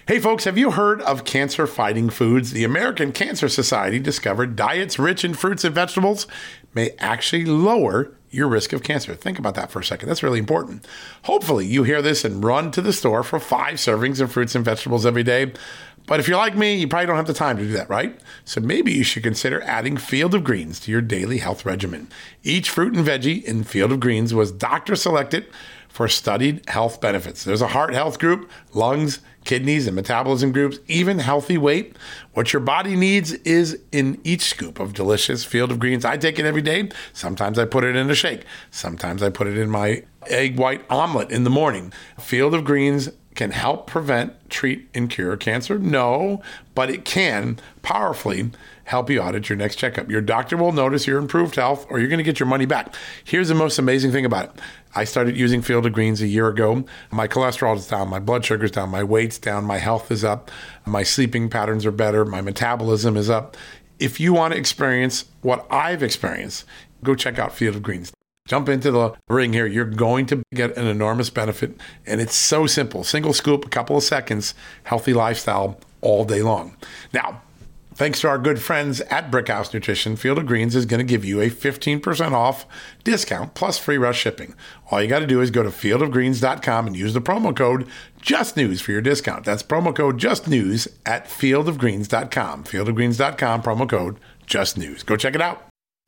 Hey folks, have you heard of cancer-fighting foods? The American Cancer Society discovered diets rich in fruits and vegetables may actually lower your risk of cancer. Think about that for a second. That's really important. Hopefully you hear this and run to the store for 5 servings of fruits and vegetables every day. But if you're like me, you probably don't have the time to do that, right? So maybe you should consider adding Field of Greens to your daily health regimen. Each fruit and veggie in Field of Greens was doctor selected for studied health benefits. There's a heart health group, lungs, kidneys, and metabolism groups, even healthy weight. What your body needs is in each scoop of delicious Field of Greens. I take it every day. Sometimes I put it in a shake. Sometimes I put it in my egg white omelet in the morning. Field of Greens can help prevent, treat, and cure cancer? No, but it can powerfully help you out at your next checkup. Your doctor will notice your improved health, or you're going to get your money back. Here's the most amazing thing about it. I started using Field of Greens a year ago. My cholesterol is down, my blood sugar's down, my weight's down, my health is up, my sleeping patterns are better, my metabolism is up. If you want to experience what I've experienced, go check out Field of Greens. Jump into the ring here. You're going to get an enormous benefit, and it's so simple. Single scoop, a couple of seconds, healthy lifestyle all day long. Now, thanks to our good friends at Brickhouse Nutrition, Field of Greens is going to give you a 15% off discount plus free rush shipping. All you got to do is go to fieldofgreens.com and use the promo code JUSTNEWS for your discount. That's promo code JUSTNEWS at fieldofgreens.com. Fieldofgreens.com, promo code JUSTNEWS. Go check it out.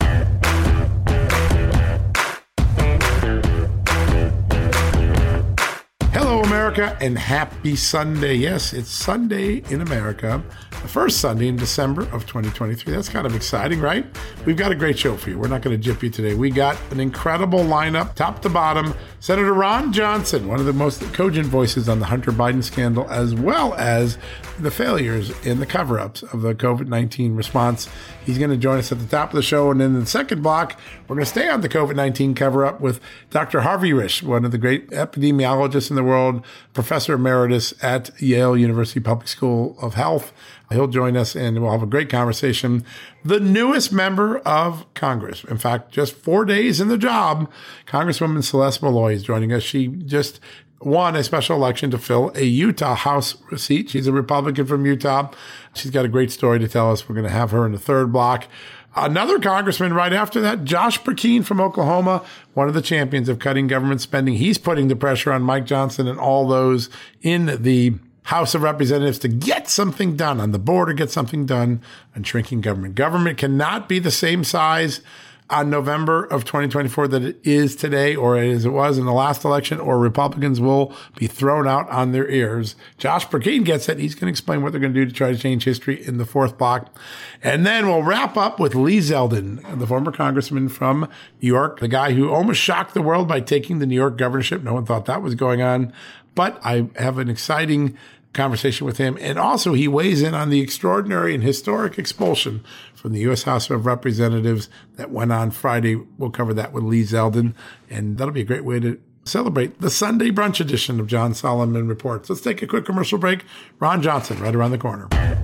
Hello, America, and happy Sunday. Yes, it's Sunday in America, the first Sunday in December of 2023. That's kind of exciting, right? We've got a great show for you. We're not going to jip you today. We got an incredible lineup, top to bottom. Senator Ron Johnson, one of the most cogent voices on the Hunter Biden scandal, as well as the failures in the cover-ups of the COVID-19 response. He's going to join us at the top of the show. And then in the second block, we're going to stay on the COVID-19 cover-up with Dr. Harvey Risch, one of the great epidemiologists in the world, professor emeritus at Yale University Public School of Health. He'll join us and we'll have a great conversation. The newest member of Congress, in fact, just 4 days in the job, Congresswoman Celeste Malloy is joining us. She just won a special election to fill a Utah House seat. She's a Republican from Utah. She's got a great story to tell us. We're going to have her in the third block. Another congressman right after that, Josh Brecheen from Oklahoma, one of the champions of cutting government spending. He's putting the pressure on Mike Johnson and all those in the House of Representatives to get something done on the border, get something done on shrinking government. Government cannot be the same size on November of 2024 that it is today or as it was in the last election, or Republicans will be thrown out on their ears. Josh Brecheen gets it. He's going to explain what they're going to do to try to change history in the fourth block. And then we'll wrap up with Lee Zeldin, the former congressman from New York, the guy who almost shocked the world by taking the New York governorship. No one thought that was going on. But I have an exciting conversation with him. And also he weighs in on the extraordinary and historic expulsion from the U.S. House of Representatives that went on Friday. We'll cover that with Lee Zeldin. And that'll be a great way to celebrate the Sunday brunch edition of John Solomon Reports. Let's take a quick commercial break. Ron Johnson, right around the corner.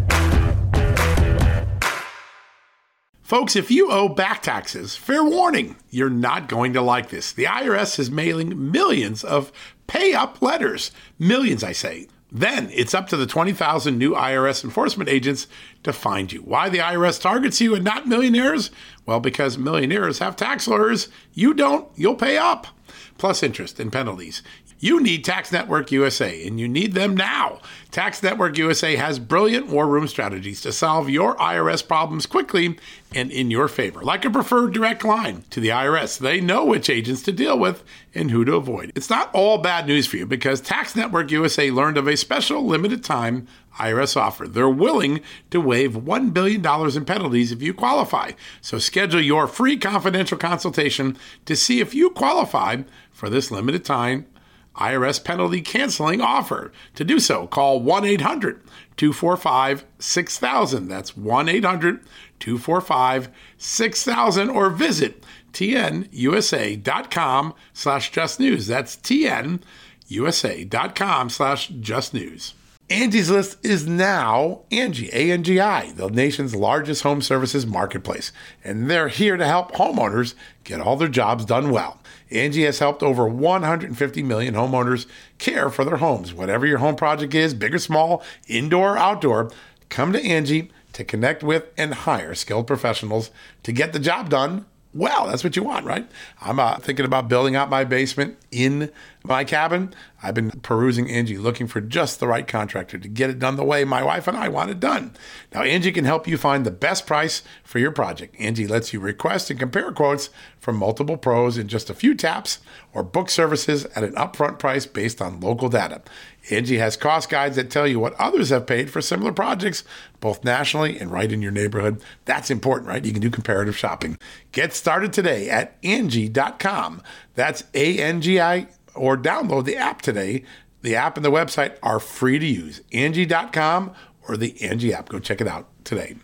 Folks, if you owe back taxes, fair warning, you're not going to like this. The IRS is mailing millions of pay-up letters. Millions, I say. Then it's up to the 20,000 new IRS enforcement agents to find you. Why the IRS targets you and not millionaires? Well, because millionaires have tax lawyers. You don't, you'll pay up. Plus interest and penalties. You need Tax Network USA, and you need them now. Tax Network USA has brilliant war room strategies to solve your IRS problems quickly and in your favor. Like a preferred direct line to the IRS. They know which agents to deal with and who to avoid. It's not all bad news for you because Tax Network USA learned of a special limited time IRS offer. They're willing to waive $1 billion in penalties if you qualify. So schedule your free confidential consultation to see if you qualify for this limited time IRS penalty canceling offer. To do so, call 1-800-245-6000. That's 1-800-245-6000 or visit tnusa.com/justnews. That's tnusa.com/justnews. Angie's List is now Angie, A-N-G-I, the nation's largest home services marketplace. And they're here to help homeowners get all their jobs done well. Angie has helped over 150 million homeowners care for their homes. Whatever your home project is, big or small, indoor or outdoor, come to Angie to connect with and hire skilled professionals to get the job done well. That's what you want, right? I'm thinking about building out my basement in my cabin. I've been perusing Angie, looking for just the right contractor to get it done the way my wife and I want it done. Now, Angie can help you find the best price for your project. Angie lets you request and compare quotes from multiple pros in just a few taps, or book services at an upfront price based on local data. Angie has cost guides that tell you what others have paid for similar projects, both nationally and right in your neighborhood. That's important, right? You can do comparative shopping. Get started today at Angie.com. That's A-N-G-I, or download the app today. The app and the website are free to use. Angie.com or the Angie app. Go check it out today.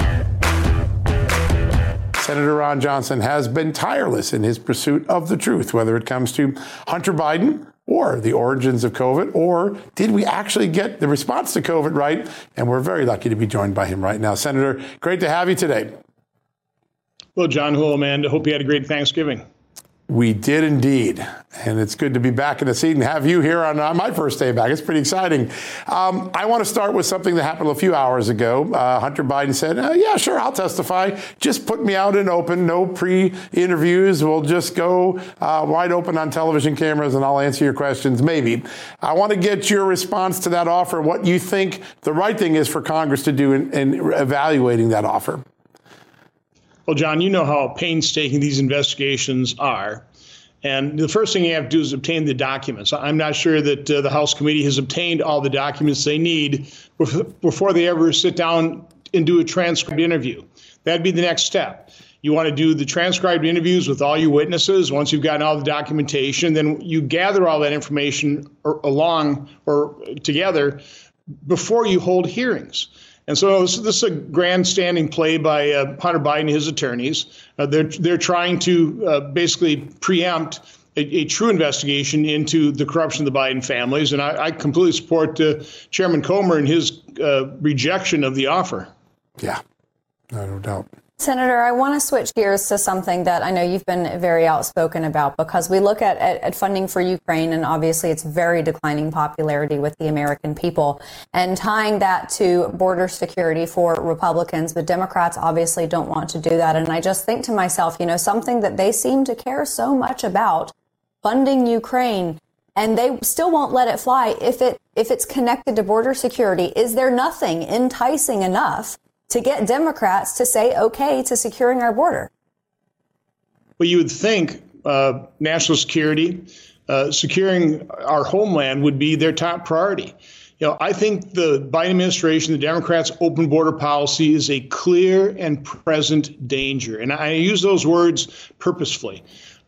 Senator Ron Johnson has been tireless in his pursuit of the truth, whether it comes to Hunter Biden or the origins of COVID, or did we actually get the response to COVID right? And we're very lucky to be joined by him right now. Senator, great to have you today. Well, John, hello, Amanda. Hope you had a great Thanksgiving. We did indeed. And it's good to be back in the seat and have you here on my first day back. It's pretty exciting. I want to start with something that happened a few hours ago. Hunter Biden said, yeah, sure, I'll testify. Just put me out in open, no pre-interviews. We'll just go wide open on television cameras and I'll answer your questions, maybe. I want to get your response to that offer, what you think the right thing is for Congress to do in evaluating that offer. Well, John, you know how painstaking these investigations are. And the first thing you have to do is obtain the documents. I'm not sure that the House committee has obtained all the documents they need before they ever sit down and do a transcribed interview. That'd be the next step. You want to do the transcribed interviews with all your witnesses. Once you've gotten all the documentation, then you gather all that information together before you hold hearings. And so this is a grandstanding play by Hunter Biden and his attorneys. They're trying to basically preempt a true investigation into the corruption of the Biden families. And I completely support Chairman Comer and his rejection of the offer. Yeah, no doubt. Senator, I want to switch gears to something that I know you've been very outspoken about, because we look at funding for Ukraine, and obviously it's very declining popularity with the American people, and tying that to border security for Republicans. But Democrats obviously don't want to do that. And I just think to myself, something that they seem to care so much about, funding Ukraine, and they still won't let it fly if it's connected to border security. Is there nothing enticing enough to get Democrats to say okay to securing our border? Well, you would think national security, securing our homeland would be their top priority. I think the Biden administration, the Democrats' open border policy is a clear and present danger. And I use those words purposefully.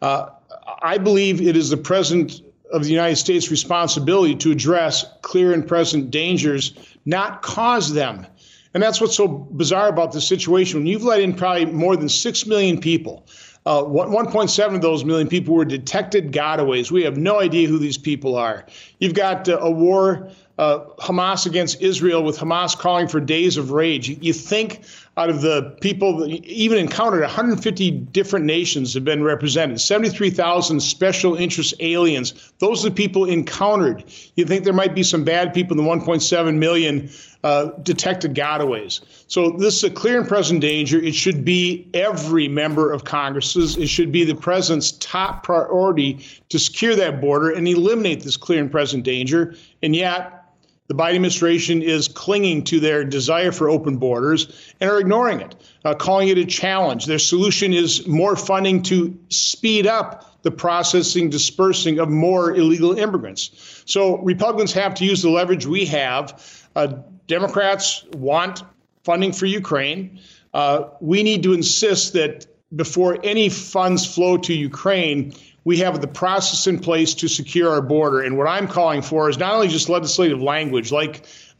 I believe it is the president of the United States' responsibility to address clear and present dangers, not cause them. And that's what's so bizarre about this situation. When you've let in probably more than 6 million people, 1.7 of those million people were detected gotaways. We have no idea who these people are. You've got a war, Hamas against Israel, with Hamas calling for days of rage. You think out of the people that even encountered, 150 different nations have been represented, 73,000 special interest aliens. Those are the people encountered. You think there might be some bad people in the 1.7 million detected gotaways. So this is a clear and present danger. It should be every member of Congress's. It should be the president's top priority to secure that border and eliminate this clear and present danger. And yet, the Biden administration is clinging to their desire for open borders and are ignoring it, calling it a challenge. Their solution is more funding to speed up the processing, dispersing of more illegal immigrants. So Republicans have to use the leverage we have. Democrats want funding for Ukraine. We need to insist that before any funds flow to Ukraine, we have the process in place to secure our border. And what I'm calling for is not only just legislative language like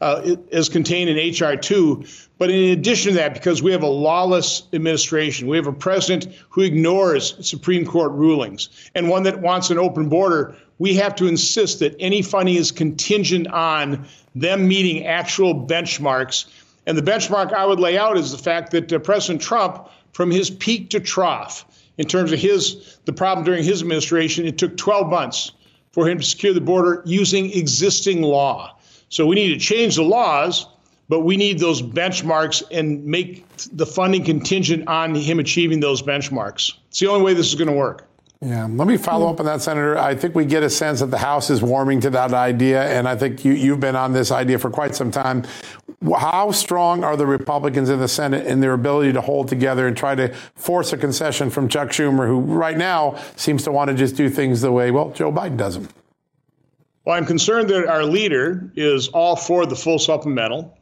as contained in H.R. 2. But in addition to that, because we have a lawless administration, we have a president who ignores Supreme Court rulings, and one that wants an open border, we have to insist that any funding is contingent on them meeting actual benchmarks. And the benchmark I would lay out is the fact that President Trump, from his peak to trough, in terms of the problem during his administration, it took 12 months for him to secure the border using existing law. So we need to change the laws, but we need those benchmarks and make the funding contingent on him achieving those benchmarks. It's the only way this is going to work. Yeah, let me follow up on that, Senator. I think we get a sense that the House is warming to that idea, and I think you've been on this idea for quite some time. How strong are the Republicans in the Senate in their ability to hold together and try to force a concession from Chuck Schumer, who right now seems to want to just do things the way, well, Joe Biden does them? Well, I'm concerned that our leader is all for the full supplemental.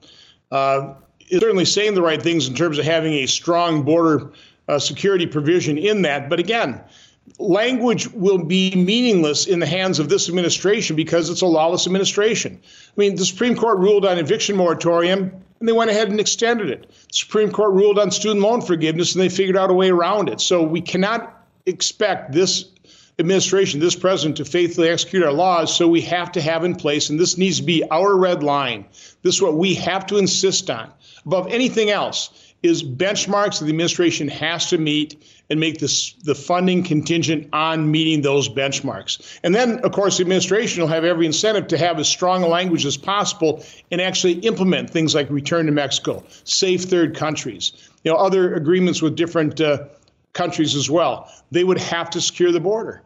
Is certainly saying the right things in terms of having a strong border security provision in that. But again, language will be meaningless in the hands of this administration because it's a lawless administration. I mean, the Supreme Court ruled on eviction moratorium, and they went ahead and extended it. The Supreme Court ruled on student loan forgiveness, and they figured out a way around it. So we cannot expect this administration, this president, to faithfully execute our laws. So we have to have in place, and this needs to be our red line. This is what we have to insist on. Above anything else is benchmarks that the administration has to meet and make the funding contingent on meeting those benchmarks. And then, of course, the administration will have every incentive to have as strong a language as possible and actually implement things like return to Mexico, safe third countries, other agreements with different countries as well. They would have to secure the border.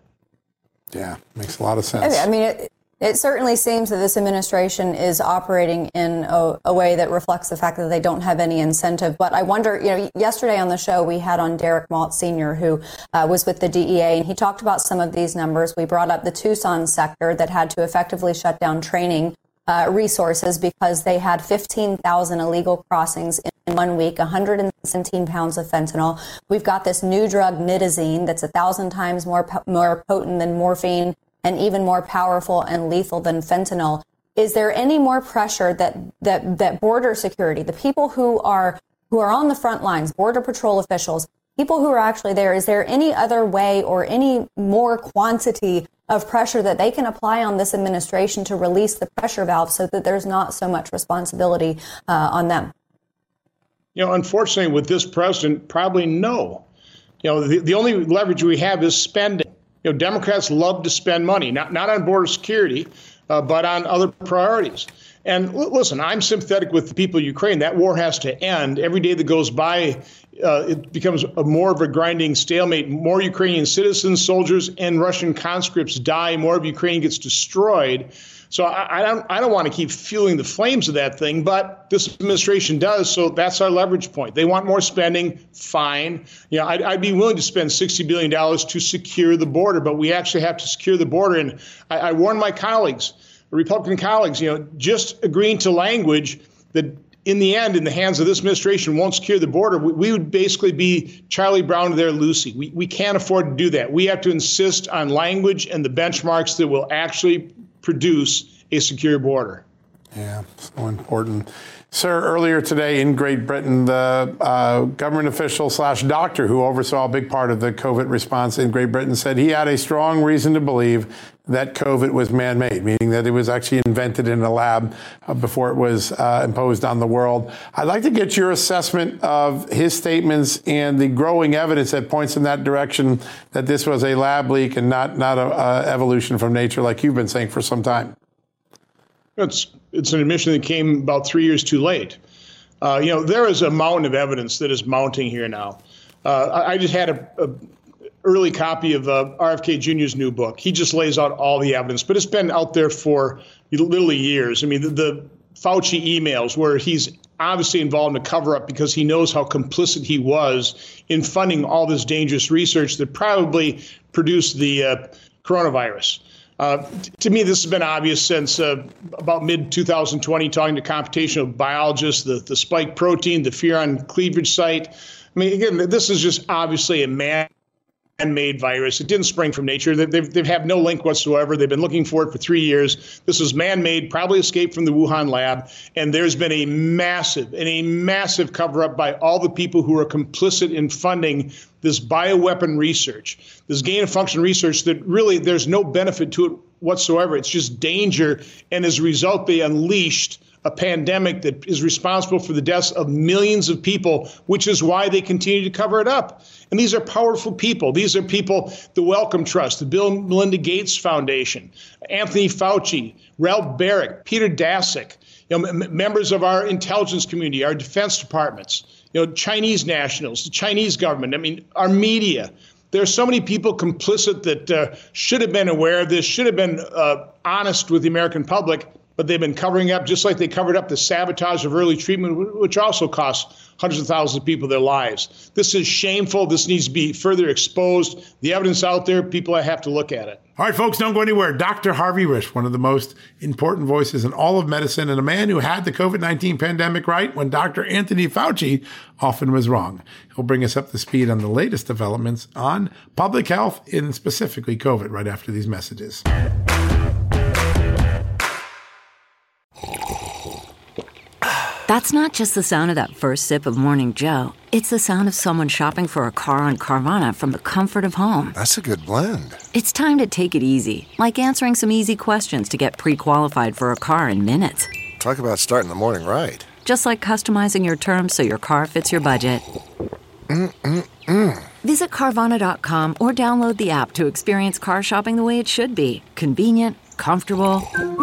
Yeah, makes a lot of sense. I mean, it certainly seems that this administration is operating in a way that reflects the fact that they don't have any incentive. But I wonder, yesterday on the show, we had on Derek Maltz Sr., who was with the DEA, and he talked about some of these numbers. We brought up the Tucson sector that had to effectively shut down training resources because they had 15,000 illegal crossings in 1 week, 117 pounds of fentanyl. We've got this new drug, nitazene, that's 1,000 times more potent than morphine and even more powerful and lethal than fentanyl. Is there any more pressure that border security, the people who are on the front lines, Border Patrol officials, people who are actually there, is there any other way or any more quantity of pressure that they can apply on this administration to release the pressure valve so that there's not so much responsibility on them? Unfortunately, with this president, probably no. The only leverage we have is spending. Democrats love to spend money, not on border security, but on other priorities. And listen, I'm sympathetic with the people of Ukraine. That war has to end. Every day that goes by, it becomes more of a grinding stalemate. More Ukrainian citizens, soldiers, and Russian conscripts die. More of Ukraine gets destroyed. So I don't want to keep fueling the flames of that thing, but this administration does. So that's our leverage point. They want more spending. Fine. I'd be willing to spend $60 billion to secure the border, but we actually have to secure the border. And I warn my colleagues, Republican colleagues, just agreeing to language that in the end, in the hands of this administration, won't secure the border. We would basically be Charlie Brown to their Lucy. We can't afford to do that. We have to insist on language and the benchmarks that will actually produce a secure border. Yeah, so important. Sir, earlier today in Great Britain, the government official / doctor who oversaw a big part of the COVID response in Great Britain said he had a strong reason to believe that COVID was man-made, meaning that it was actually invented in a lab before it was imposed on the world. I'd like to get your assessment of his statements and the growing evidence that points in that direction that this was a lab leak and not a evolution from nature, like you've been saying for some time. It's an admission that came about 3 years too late. There is a mountain of evidence that is mounting here now. I just had a early copy of RFK Jr.'s new book. He just lays out all the evidence, but it's been out there for literally years. I mean, the Fauci emails where he's obviously involved in a cover-up because he knows how complicit he was in funding all this dangerous research that probably produced the coronavirus. To me, this has been obvious since about mid-2020, talking to computational biologists, the spike protein, the furon cleavage site. I mean, again, this is just obviously a man man-made virus. It didn't spring from nature. They've had no link whatsoever. They've been looking for it for 3 years. This was man-made, probably escaped from the Wuhan lab. And there's been a massive cover-up by all the people who are complicit in funding this bioweapon research, this gain-of-function research that really there's no benefit to it whatsoever. It's just danger. And as a result, they unleashed a pandemic that is responsible for the deaths of millions of people, which is why they continue to cover it up. And these are powerful people. These are people, the Wellcome Trust, the Bill and Melinda Gates Foundation, Anthony Fauci, Ralph Baric, Peter Daszak, members of our intelligence community, our defense departments, Chinese nationals, the Chinese government, our media. There are so many people complicit that should have been aware of this, should have been honest with the American public, but they've been covering up just like they covered up the sabotage of early treatment, which also cost hundreds of thousands of people their lives. This is shameful. This needs to be further exposed. The evidence out there, people have to look at it. All right, folks, don't go anywhere. Dr. Harvey Risch, one of the most important voices in all of medicine and a man who had the COVID-19 pandemic right when Dr. Anthony Fauci often was wrong. He'll bring us up to speed on the latest developments on public health, and specifically COVID, right after these messages. That's not just the sound of that first sip of Morning Joe. It's the sound of someone shopping for a car on Carvana from the comfort of home. That's a good blend. It's time to take it easy, like answering some easy questions to get pre-qualified for a car in minutes. Talk about starting the morning right. Just like customizing your terms so your car fits your budget. Visit Carvana.com or download the app to experience car shopping the way it should be. Convenient, comfortable.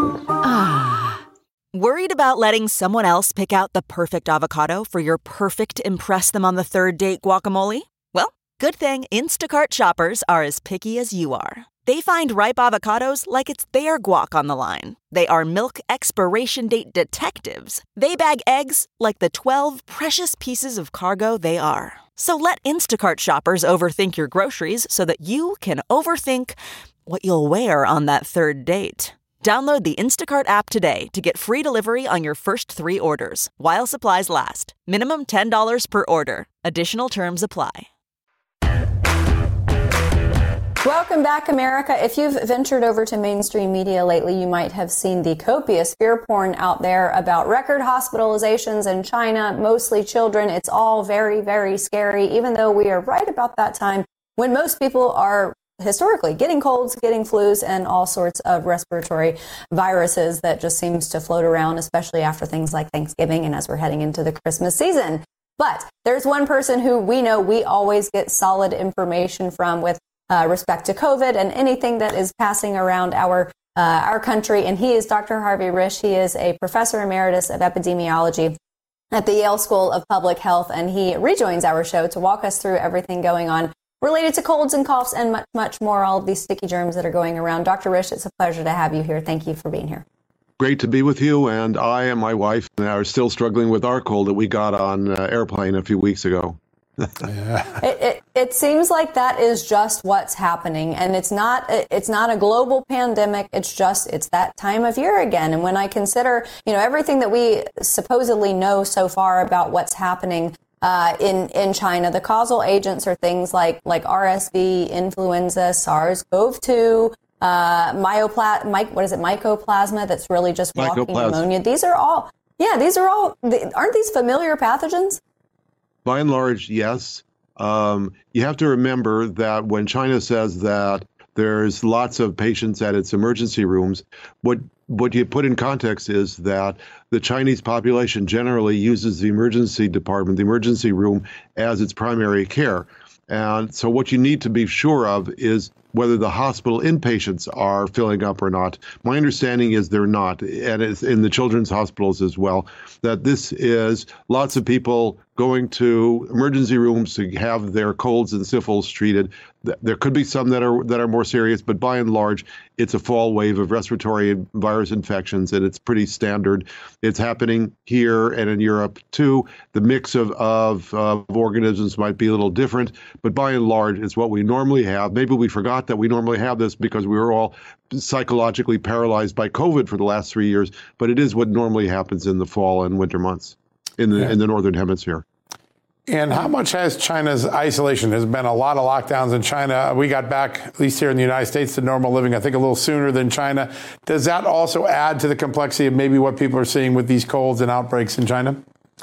Worried about letting someone else pick out the perfect avocado for your perfect impress-them-on-the-third-date guacamole? Well, good thing Instacart shoppers are as picky as you are. They find ripe avocados like it's their guac on the line. They are milk expiration date detectives. They bag eggs like the 12 precious pieces of cargo they are. So let Instacart shoppers overthink your groceries so that you can overthink what you'll wear on that third date. Download the Instacart app today to get free delivery on your first 3 orders, while supplies last. Minimum $10 per order. Additional terms apply. Welcome back, America. If you've ventured over to mainstream media lately, you might have seen the copious fear porn out there about record hospitalizations in China, mostly children. It's all very, very scary, even though we are right about that time when most people are historically getting colds, getting flus, and all sorts of respiratory viruses that just seems to float around, especially after things like Thanksgiving and as we're heading into the Christmas season. But there's one person who we know we always get solid information from with respect to COVID and anything that is passing around our country. And he is Dr. Harvey Risch. He is a professor emeritus of epidemiology at the Yale School of Public Health. And he rejoins our show to walk us through everything going on related to colds and coughs and much, much more, all of these sticky germs that are going around. Dr. Risch, it's a pleasure to have you here. Thank you for being here. Great to be with you. And I and my wife are still struggling with our cold that we got on airplane a few weeks ago. It seems like that is just what's happening. And it's not a global pandemic. It's that time of year again. And when I consider, everything that we supposedly know so far about what's happening in China, the causal agents are things like RSV, influenza, SARS-CoV-2, mycoplasma that's really just walking pneumonia. These are all, aren't these familiar pathogens? By and large, yes. You have to remember that when China says that there's lots of patients at its emergency rooms, what you put in context is that the Chinese population generally uses the emergency department, the emergency room, as its primary care. And so what you need to be sure of is whether the hospital inpatients are filling up or not. My understanding is they're not, and it's in the children's hospitals as well, that this is lots of people going to emergency rooms to have their colds and sniffles treated. There could be some that are more serious, but by and large, it's a fall wave of respiratory virus infections, and it's pretty standard. It's happening here and in Europe too. The mix of organisms might be a little different, but by and large, it's what we normally have. Maybe we forgot that we normally have this because we were all psychologically paralyzed by COVID for the last 3 years, but it is what normally happens in the fall and winter months in the northern hemisphere. And how much has China's isolation? There's been a lot of lockdowns in China. We got back, at least here in the United States, to normal living, I think, a little sooner than China. Does that also add to the complexity of maybe what people are seeing with these colds and outbreaks in China?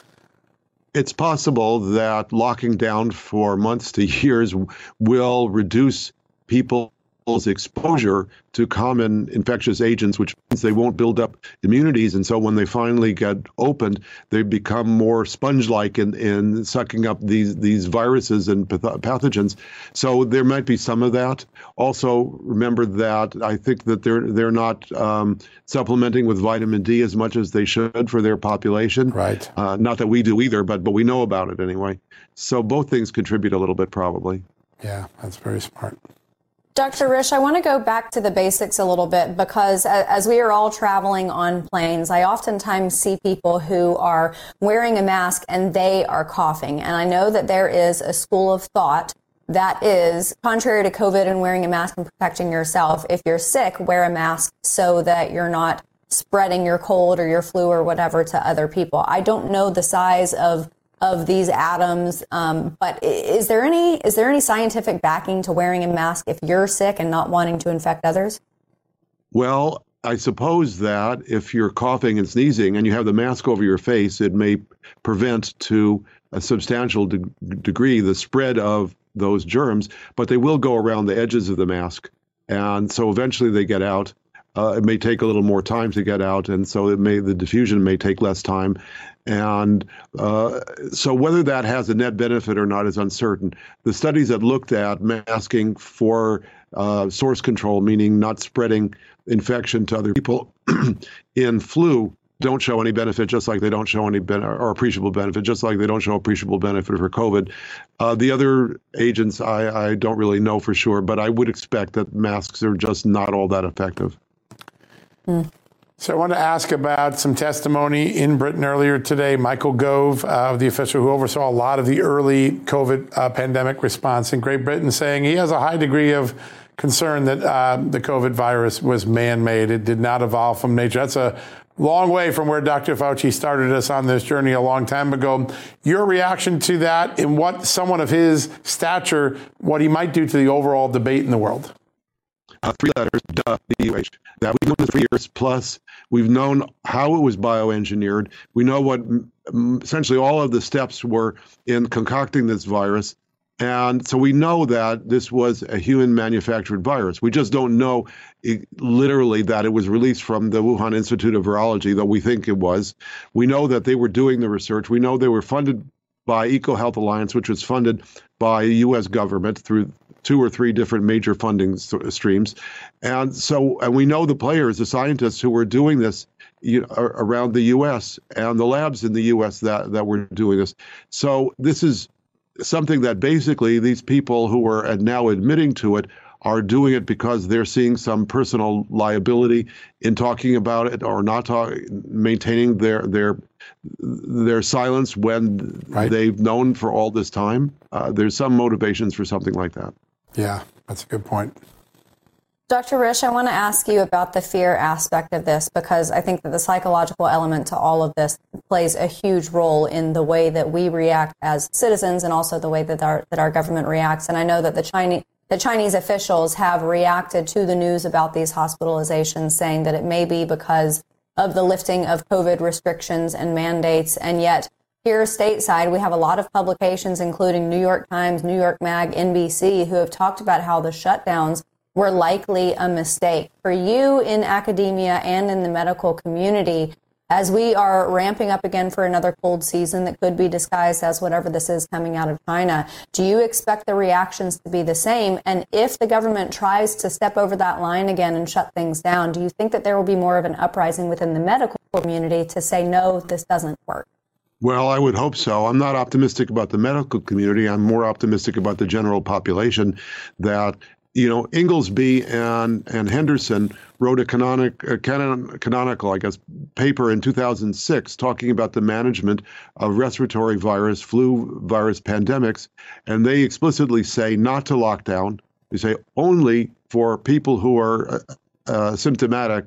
It's possible that locking down for months to years will reduce people's exposure to common infectious agents, which means they won't build up immunities. And so when they finally get opened, they become more sponge-like in sucking up these viruses and pathogens. So there might be some of that. Also, remember that I think that they're not supplementing with vitamin D as much as they should for their population. Right. Not that we do either, but we know about it anyway. So both things contribute a little bit, probably. Yeah, that's very smart. Dr. Risch, I want to go back to the basics a little bit because as we are all traveling on planes, I oftentimes see people who are wearing a mask and they are coughing. And I know that there is a school of thought that is contrary to COVID and wearing a mask and protecting yourself. If you're sick, wear a mask so that you're not spreading your cold or your flu or whatever to other people. I don't know the size of these atoms, but is there any scientific backing to wearing a mask if you're sick and not wanting to infect others? Well, I suppose that if you're coughing and sneezing and you have the mask over your face, it may prevent to a substantial degree the spread of those germs, but they will go around the edges of the mask. And so eventually they get out. It may take a little more time to get out, and so the diffusion may take less time. And so whether that has a net benefit or not is uncertain. The studies that looked at masking for source control, meaning not spreading infection to other people in flu, don't show any benefit, just like they don't show any or appreciable benefit, just like they don't show appreciable benefit for COVID. The other agents, I don't really know for sure, but I would expect that masks are just not all that effective. So I want to ask about some testimony in Britain earlier today. Michael Gove, the official who oversaw a lot of the early COVID pandemic response in Great Britain, saying he has a high degree of concern that the COVID virus was man-made. It did not evolve from nature. That's a long way from where Dr. Fauci started us on this journey a long time ago. Your reaction to that and what someone of his stature, what he might do to the overall debate in the world? 3 letters, DUH. That we've known this for years, plus we've known how it was bioengineered. We know what essentially all of the steps were in concocting this virus. And so we know that this was a human manufactured virus. We just don't know literally that it was released from the Wuhan Institute of Virology, though we think it was. We know that they were doing the research. We know they were funded by EcoHealth Alliance, which was funded by the U.S. government through 2 or 3 different major funding streams. And we know the players, the scientists who were doing this around the U.S. and the labs in the U.S. that were doing this. So this is something that basically these people who are now admitting to it are doing it because they're seeing some personal liability in talking about it or not maintaining their silence when they've known for all this time. There's some motivations for something like that. Yeah, that's a good point. Dr. Risch, I want to ask you about the fear aspect of this because I think that the psychological element to all of this plays a huge role in the way that we react as citizens and also the way that our government reacts. And I know that the Chinese officials have reacted to the news about these hospitalizations, saying that it may be because of the lifting of COVID restrictions and mandates. And yet here stateside, we have a lot of publications, including New York Times, New York Mag, NBC, who have talked about how the shutdowns were likely a mistake. For you in academia and in the medical community, as we are ramping up again for another cold season that could be disguised as whatever this is coming out of China, do you expect the reactions to be the same? And if the government tries to step over that line again and shut things down, do you think that there will be more of an uprising within the medical community to say, no, this doesn't work? Well, I would hope so. I'm not optimistic about the medical community. I'm more optimistic about the general population that, Inglesby and Henderson wrote a canonical, I guess, paper in 2006 talking about the management of respiratory virus, flu virus pandemics. And they explicitly say not to lock down. They say only for people who are symptomatic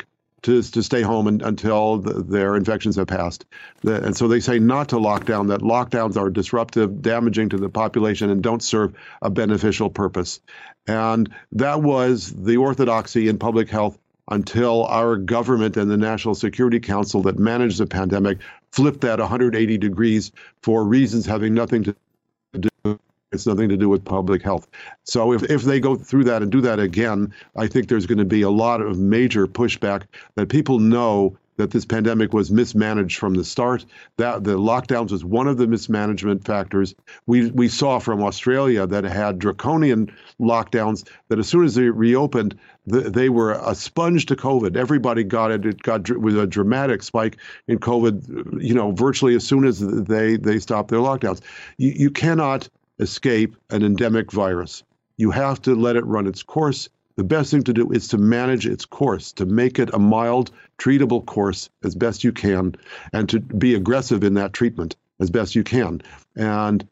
to stay home until their infections have passed. And so they say not to lock down, that lockdowns are disruptive, damaging to the population, and don't serve a beneficial purpose. And that was the orthodoxy in public health until our government and the National Security Council that managed the pandemic flipped that 180 degrees for reasons having nothing to do. It's nothing to do with public health. So if they go through that and do that again, I think there's going to be a lot of major pushback that people know that this pandemic was mismanaged from the start, that the lockdowns was one of the mismanagement factors. We saw from Australia that had draconian lockdowns that as soon as they reopened, they were a sponge to COVID. Everybody got it. It was a dramatic spike in COVID, virtually as soon as they stopped their lockdowns. You cannot escape an endemic virus. You have to let it run its course. The best thing to do is to manage its course, to make it a mild, treatable course as best you can, and to be aggressive in that treatment as best you can. And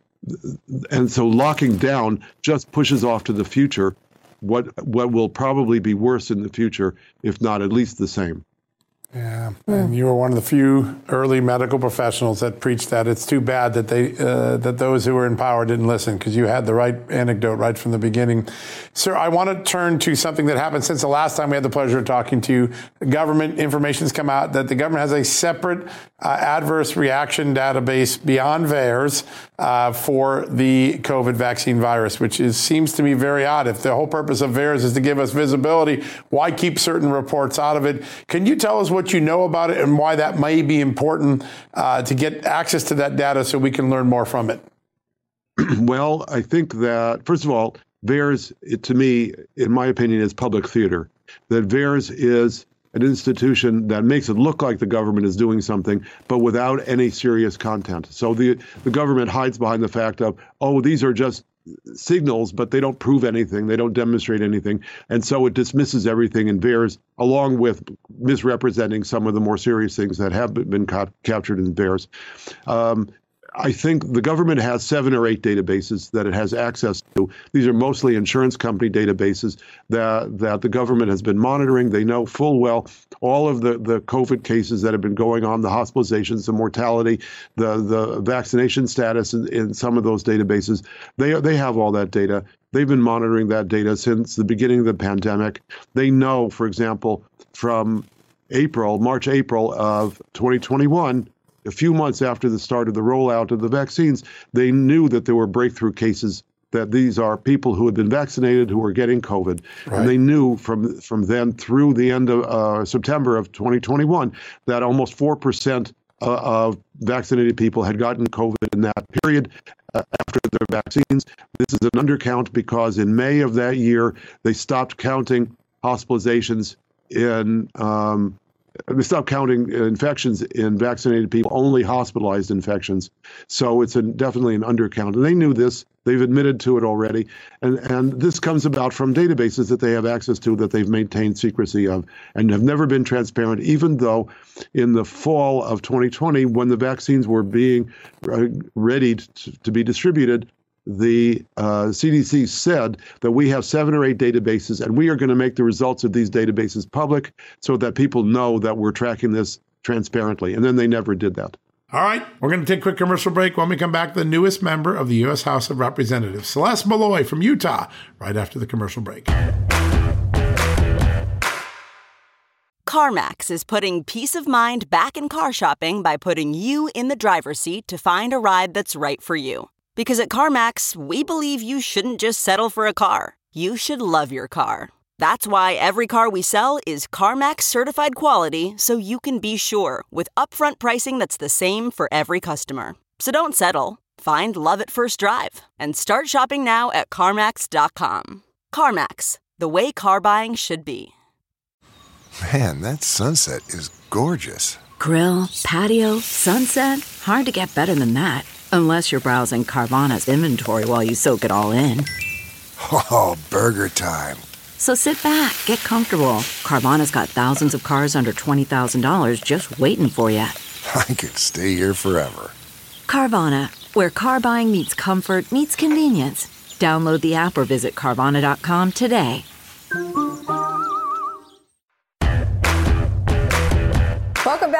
so locking down just pushes off to the future what will probably be worse in the future, if not at least the same. Yeah, and you were one of the few early medical professionals that preached that. It's too bad that that those who were in power didn't listen, because you had the right anecdote right from the beginning. Sir, I want to turn to something that happened since the last time we had the pleasure of talking to you. Government information's come out that the government has a separate adverse reaction database beyond VAERS for the COVID vaccine virus, which seems to me very odd. If the whole purpose of VAERS is to give us visibility, why keep certain reports out of it? Can you tell us what you know about it and why that may be important to get access to that data so we can learn more from it? Well, I think that, first of all, VAERS, to me, in my opinion, is public theater. That VAERS is an institution that makes it look like the government is doing something, but without any serious content. So the government hides behind the fact of, these are just signals, but they don't prove anything. They don't demonstrate anything. And so it dismisses everything in VAERS, along with misrepresenting some of the more serious things that have been captured in VAERS. I think the government has 7 or 8 databases that it has access to. These are mostly insurance company databases that the government has been monitoring. They know full well all of the COVID cases that have been going on, the hospitalizations, the mortality, the vaccination status in some of those databases. They have all that data. They've been monitoring that data since the beginning of the pandemic. They know, for example, from March, April of 2021, a few months after the start of the rollout of the vaccines, they knew that there were breakthrough cases, that these are people who had been vaccinated who were getting COVID. Right. And they knew from then through the end of September of 2021 that almost 4% of vaccinated people had gotten COVID in that period after their vaccines. This is an undercount because in May of that year, they stopped counting hospitalizations they stopped counting infections in vaccinated people, only hospitalized infections. So it's definitely an undercount. And they knew this. They've admitted to it already. And this comes about from databases that they have access to that they've maintained secrecy of and have never been transparent, even though in the fall of 2020, when the vaccines were being ready to be distributed, the CDC said that we have 7 or 8 databases, and we are going to make the results of these databases public so that people know that we're tracking this transparently. And then they never did that. All right, we're going to take a quick commercial break. When we come back, the newest member of the U.S. House of Representatives, Celeste Malloy from Utah, right after the commercial break. CarMax is putting peace of mind back in car shopping by putting you in the driver's seat to find a ride that's right for you. Because at CarMax, we believe you shouldn't just settle for a car. You should love your car. That's why every car we sell is CarMax certified quality, so you can be sure with upfront pricing that's the same for every customer. So don't settle. Find love at first drive and start shopping now at CarMax.com. CarMax, the way car buying should be. Man, that sunset is gorgeous. Grill, patio, sunset. Hard to get better than that. Unless you're browsing Carvana's inventory while you soak it all in. Oh, burger time. So sit back, get comfortable. Carvana's got thousands of cars under $20,000 just waiting for you. I could stay here forever. Carvana, where car buying meets comfort, meets convenience. Download the app or visit Carvana.com today.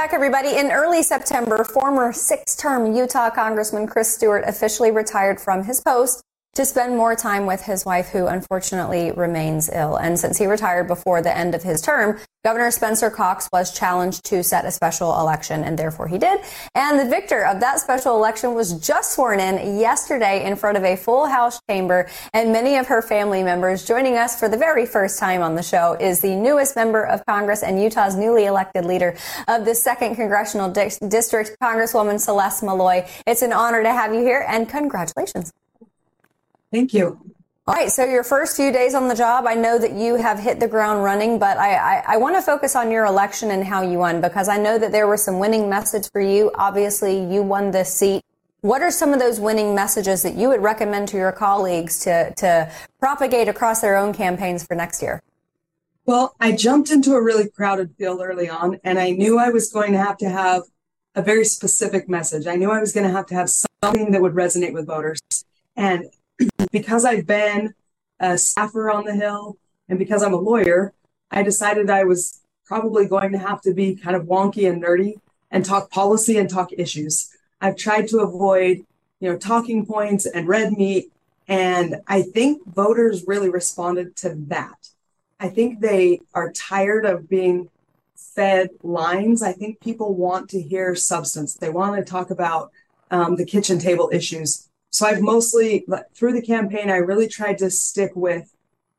back, everybody. In early September, former six-term Utah Congressman Chris Stewart officially retired from his post to spend more time with his wife, who unfortunately remains ill. And since he retired before the end of his term, Governor Spencer Cox was challenged to set a special election, and therefore he did. And the victor of that special election was just sworn in yesterday in front of a full House chamber, and many of her family members. Joining us for the very first time on the show is the newest member of Congress and Utah's newly elected leader of the 2nd Congressional District, Congresswoman Celeste Malloy. It's an honor to have you here, and congratulations. Thank you. All right, so your first few days on the job, I know that you have hit the ground running, but I want to focus on your election and how you won, because I know that there were some winning messages for you. Obviously, you won this seat. What are some of those winning messages that you would recommend to your colleagues to propagate across their own campaigns for next year? Well, I jumped into a really crowded field early on, and I knew I was going to have a very specific message. I knew I was going to have something that would resonate with voters. And because I've been a staffer on the Hill and because I'm a lawyer, I decided I was probably going to have to be kind of wonky and nerdy and talk policy and talk issues. I've tried to avoid, talking points and red meat. And I think voters really responded to that. I think they are tired of being fed lines. I think people want to hear substance. They want to talk about the kitchen table issues. So I've mostly, through the campaign, I really tried to stick with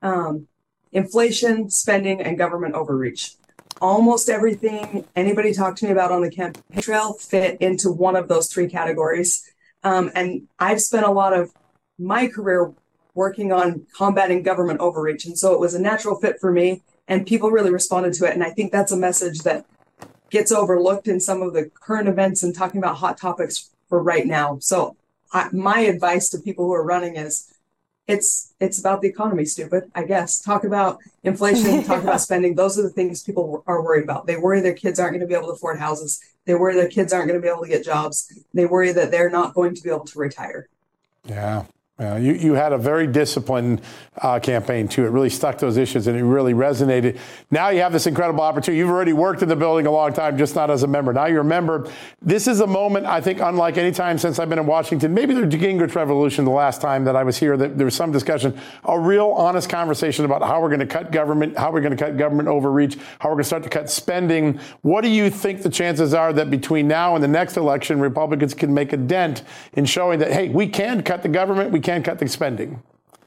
inflation, spending, and government overreach. Almost everything anybody talked to me about on the campaign trail fit into one of those three categories. And I've spent a lot of my career working on combating government overreach. And so it was a natural fit for me, and people really responded to it. And I think that's a message that gets overlooked in some of the current events and talking about hot topics for right now. So my advice to people who are running is it's about the economy, stupid, I guess. Talk about inflation, talk about spending. Those are the things people are worried about. They worry their kids aren't going to be able to afford houses. They worry their kids aren't going to be able to get jobs. They worry that they're not going to be able to retire. Yeah. You had a very disciplined campaign, too. It really stuck those issues, and it really resonated. Now you have this incredible opportunity. You've already worked in the building a long time, just not as a member. Now you're a member. This is a moment, I think, unlike any time since I've been in Washington. Maybe the Gingrich Revolution, the last time that I was here, that there was some discussion, a real honest conversation about how we're going to cut government, how we're going to cut government overreach, how we're going to start to cut spending. What do you think the chances are that between now and the next election, Republicans can make a dent in showing that, hey, we can cut the government, we can cut the spending?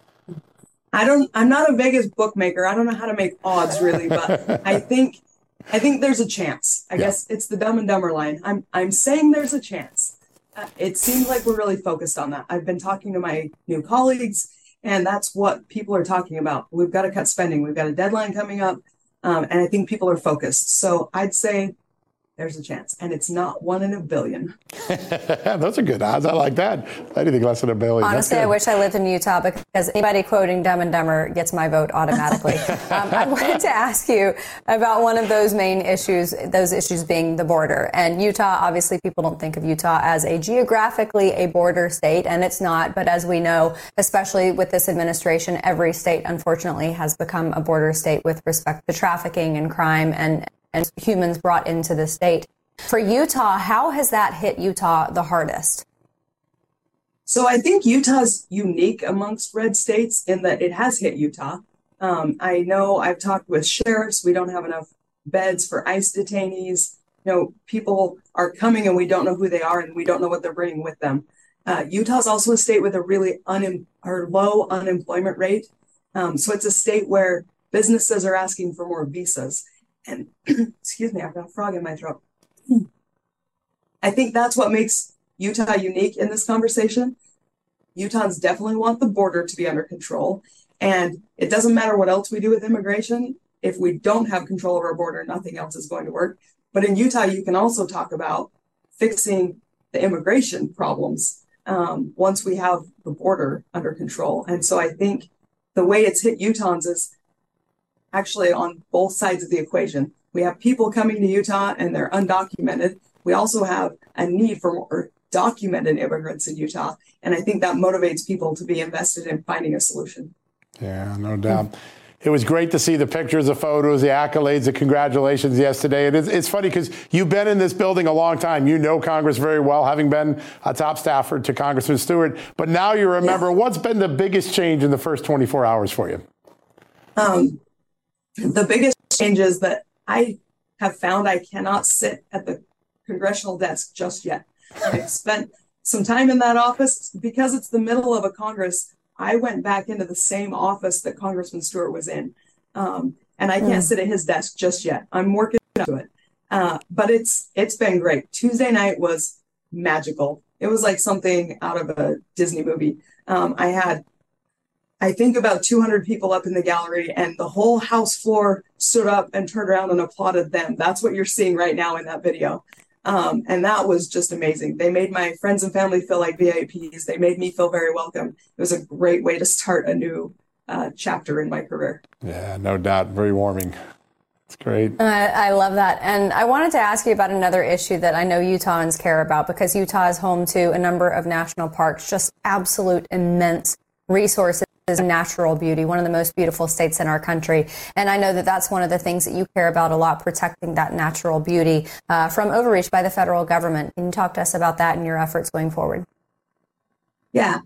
I'm not a Vegas bookmaker. I don't know how to make odds really, but I think there's a chance. I guess it's the Dumb and Dumber line. I'm saying there's a chance. It seems like we're really focused on that. I've been talking to my new colleagues, and that's what people are talking about. We've got to cut spending. We've got a deadline coming up, and I think people are focused. So I'd say there's a chance, and it's not 1 in a billion. Those are good odds. I like that. Anything less than a billion. Honestly, I wish I lived in Utah, because anybody quoting Dumb and Dumber gets my vote automatically. I wanted to ask you about one of those main issues, those issues being the border. And Utah, obviously, people don't think of Utah as geographically a border state, and it's not. But as we know, especially with this administration, every state, unfortunately, has become a border state with respect to trafficking and crime and humans brought into the state. For Utah, how has that hit Utah the hardest? So I think Utah's unique amongst red states in that it has hit Utah. I know I've talked with sheriffs. We don't have enough beds for ICE detainees. People are coming and we don't know who they are and we don't know what they're bringing with them. Utah's also a state with a really low unemployment rate. So it's a state where businesses are asking for more visas. And excuse me, I've got a frog in my throat. I think that's what makes Utah unique in this conversation. Utahns definitely want the border to be under control. And it doesn't matter what else we do with immigration. If we don't have control of our border, nothing else is going to work. But in Utah, you can also talk about fixing the immigration problems once we have the border under control. And so I think the way it's hit Utahns is actually on both sides of the equation. We have people coming to Utah and they're undocumented. We also have a need for more documented immigrants in Utah. And I think that motivates people to be invested in finding a solution. Yeah, no doubt. It was great to see the pictures, the photos, the accolades, the congratulations yesterday. And it's funny because you've been in this building a long time. You know Congress very well, having been a top staffer to Congressman Stewart. But now you remember, what's been the biggest change in the first 24 hours for you? The biggest change is that I have found I cannot sit at the congressional desk just yet. I've spent some time in that office because it's the middle of a Congress. I went back into the same office that Congressman Stewart was in. And I can't sit at his desk just yet. I'm working up to it. But it's been great. Tuesday night was magical. It was like something out of a Disney movie. I had, I think, about 200 people up in the gallery, and the whole House floor stood up and turned around and applauded them. That's what you're seeing right now in that video. And that was just amazing. They made my friends and family feel like VIPs. They made me feel very welcome. It was a great way to start a new chapter in my career. Yeah, no doubt. Very warming. It's great. I love that. And I wanted to ask you about another issue that I know Utahns care about, because Utah is home to a number of national parks, just absolute immense resources and natural beauty, one of the most beautiful states in our country. And I know that that's one of the things that you care about a lot, protecting that natural beauty from overreach by the federal government. Can you talk to us about that and your efforts going forward? Yeah.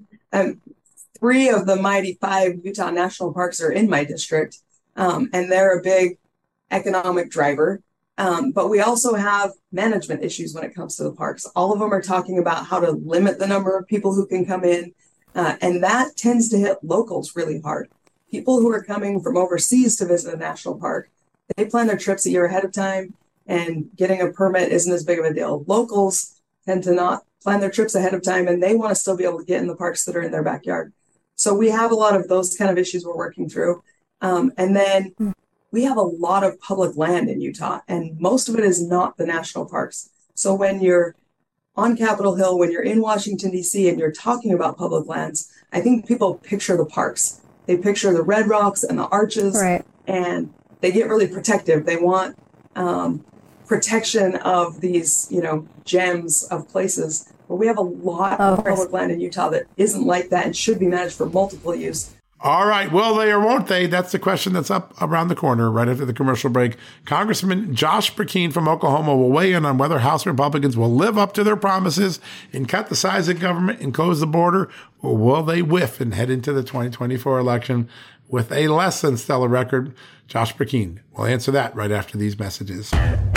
3 of the mighty 5 Utah national parks are in my district, and they're a big economic driver. But we also have management issues when it comes to the parks. All of them are talking about how to limit the number of people who can come in. And that tends to hit locals really hard. People who are coming from overseas to visit a national park, they plan their trips a year ahead of time, and getting a permit isn't as big of a deal. Locals tend to not plan their trips ahead of time, and they want to still be able to get in the parks that are in their backyard. So we have a lot of those kind of issues we're working through. And then we have a lot of public land in Utah, and most of it is not the national parks. So when you're on Capitol Hill, when you're in Washington, D.C., and you're talking about public lands, I think people picture the parks. They picture the red rocks and the arches, right, and they get really protective. They want protection of these, gems of places. But we have a lot of public land in Utah that isn't like that and should be managed for multiple use. All right. Will they or won't they? That's the question that's up around the corner right after the commercial break. Congressman Josh Brecheen from Oklahoma will weigh in on whether House Republicans will live up to their promises and cut the size of government and close the border, or will they whiff and head into the 2024 election with a less than stellar record? Josh Brecheen will answer that right after these messages.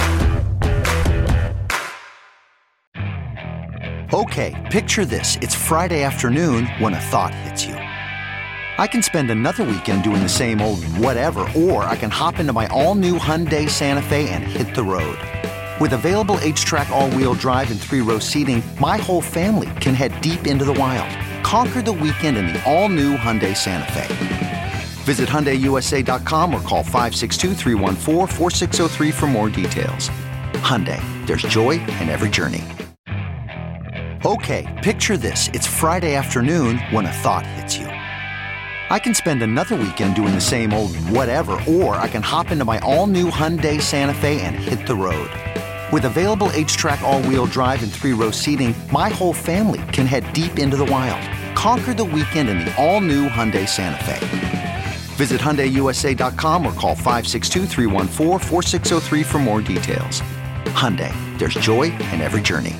Okay, picture this. It's Friday afternoon when a thought hits you. I can spend another weekend doing the same old whatever, or I can hop into my all-new Hyundai Santa Fe and hit the road. With available H-Track all-wheel drive and 3-row seating, my whole family can head deep into the wild. Conquer the weekend in the all-new Hyundai Santa Fe. Visit HyundaiUSA.com or call 562-314-4603 for more details. Hyundai, there's joy in every journey. Okay, picture this. It's Friday afternoon when a thought hits you. I can spend another weekend doing the same old whatever, or I can hop into my all-new Hyundai Santa Fe and hit the road. With available H-Track all-wheel drive and 3-row seating, my whole family can head deep into the wild. Conquer the weekend in the all-new Hyundai Santa Fe. Visit HyundaiUSA.com or call 562-314-4603 for more details. Hyundai, there's joy in every journey.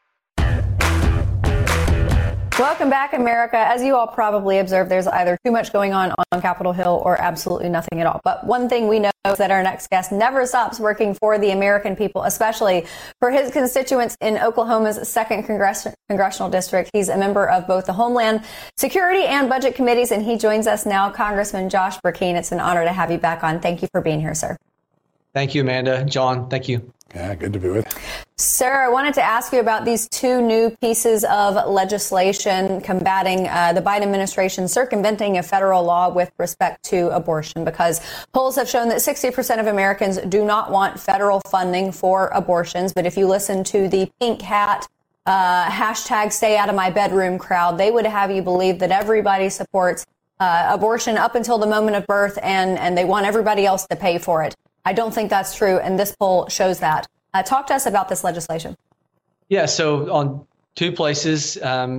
Welcome back, America. As you all probably observed, there's either too much going on Capitol Hill or absolutely nothing at all. But one thing we know is that our next guest never stops working for the American people, especially for his constituents in Oklahoma's 2nd Congressional District. He's a member of both the Homeland Security and Budget Committees, and he joins us now, Congressman Josh Brecheen. It's an honor to have you back on. Thank you for being here, sir. Thank you, Amanda. John, thank you. Yeah, good to be with you. Sir, I wanted to ask you about these 2 new pieces of legislation combating the Biden administration circumventing a federal law with respect to abortion, because polls have shown that 60% of Americans do not want federal funding for abortions. But if you listen to the pink hat hashtag stay out of my bedroom crowd, they would have you believe that everybody supports abortion up until the moment of birth, and they want everybody else to pay for it. I don't think that's true, and this poll shows that. Talk to us about this legislation. Yeah, so on two places.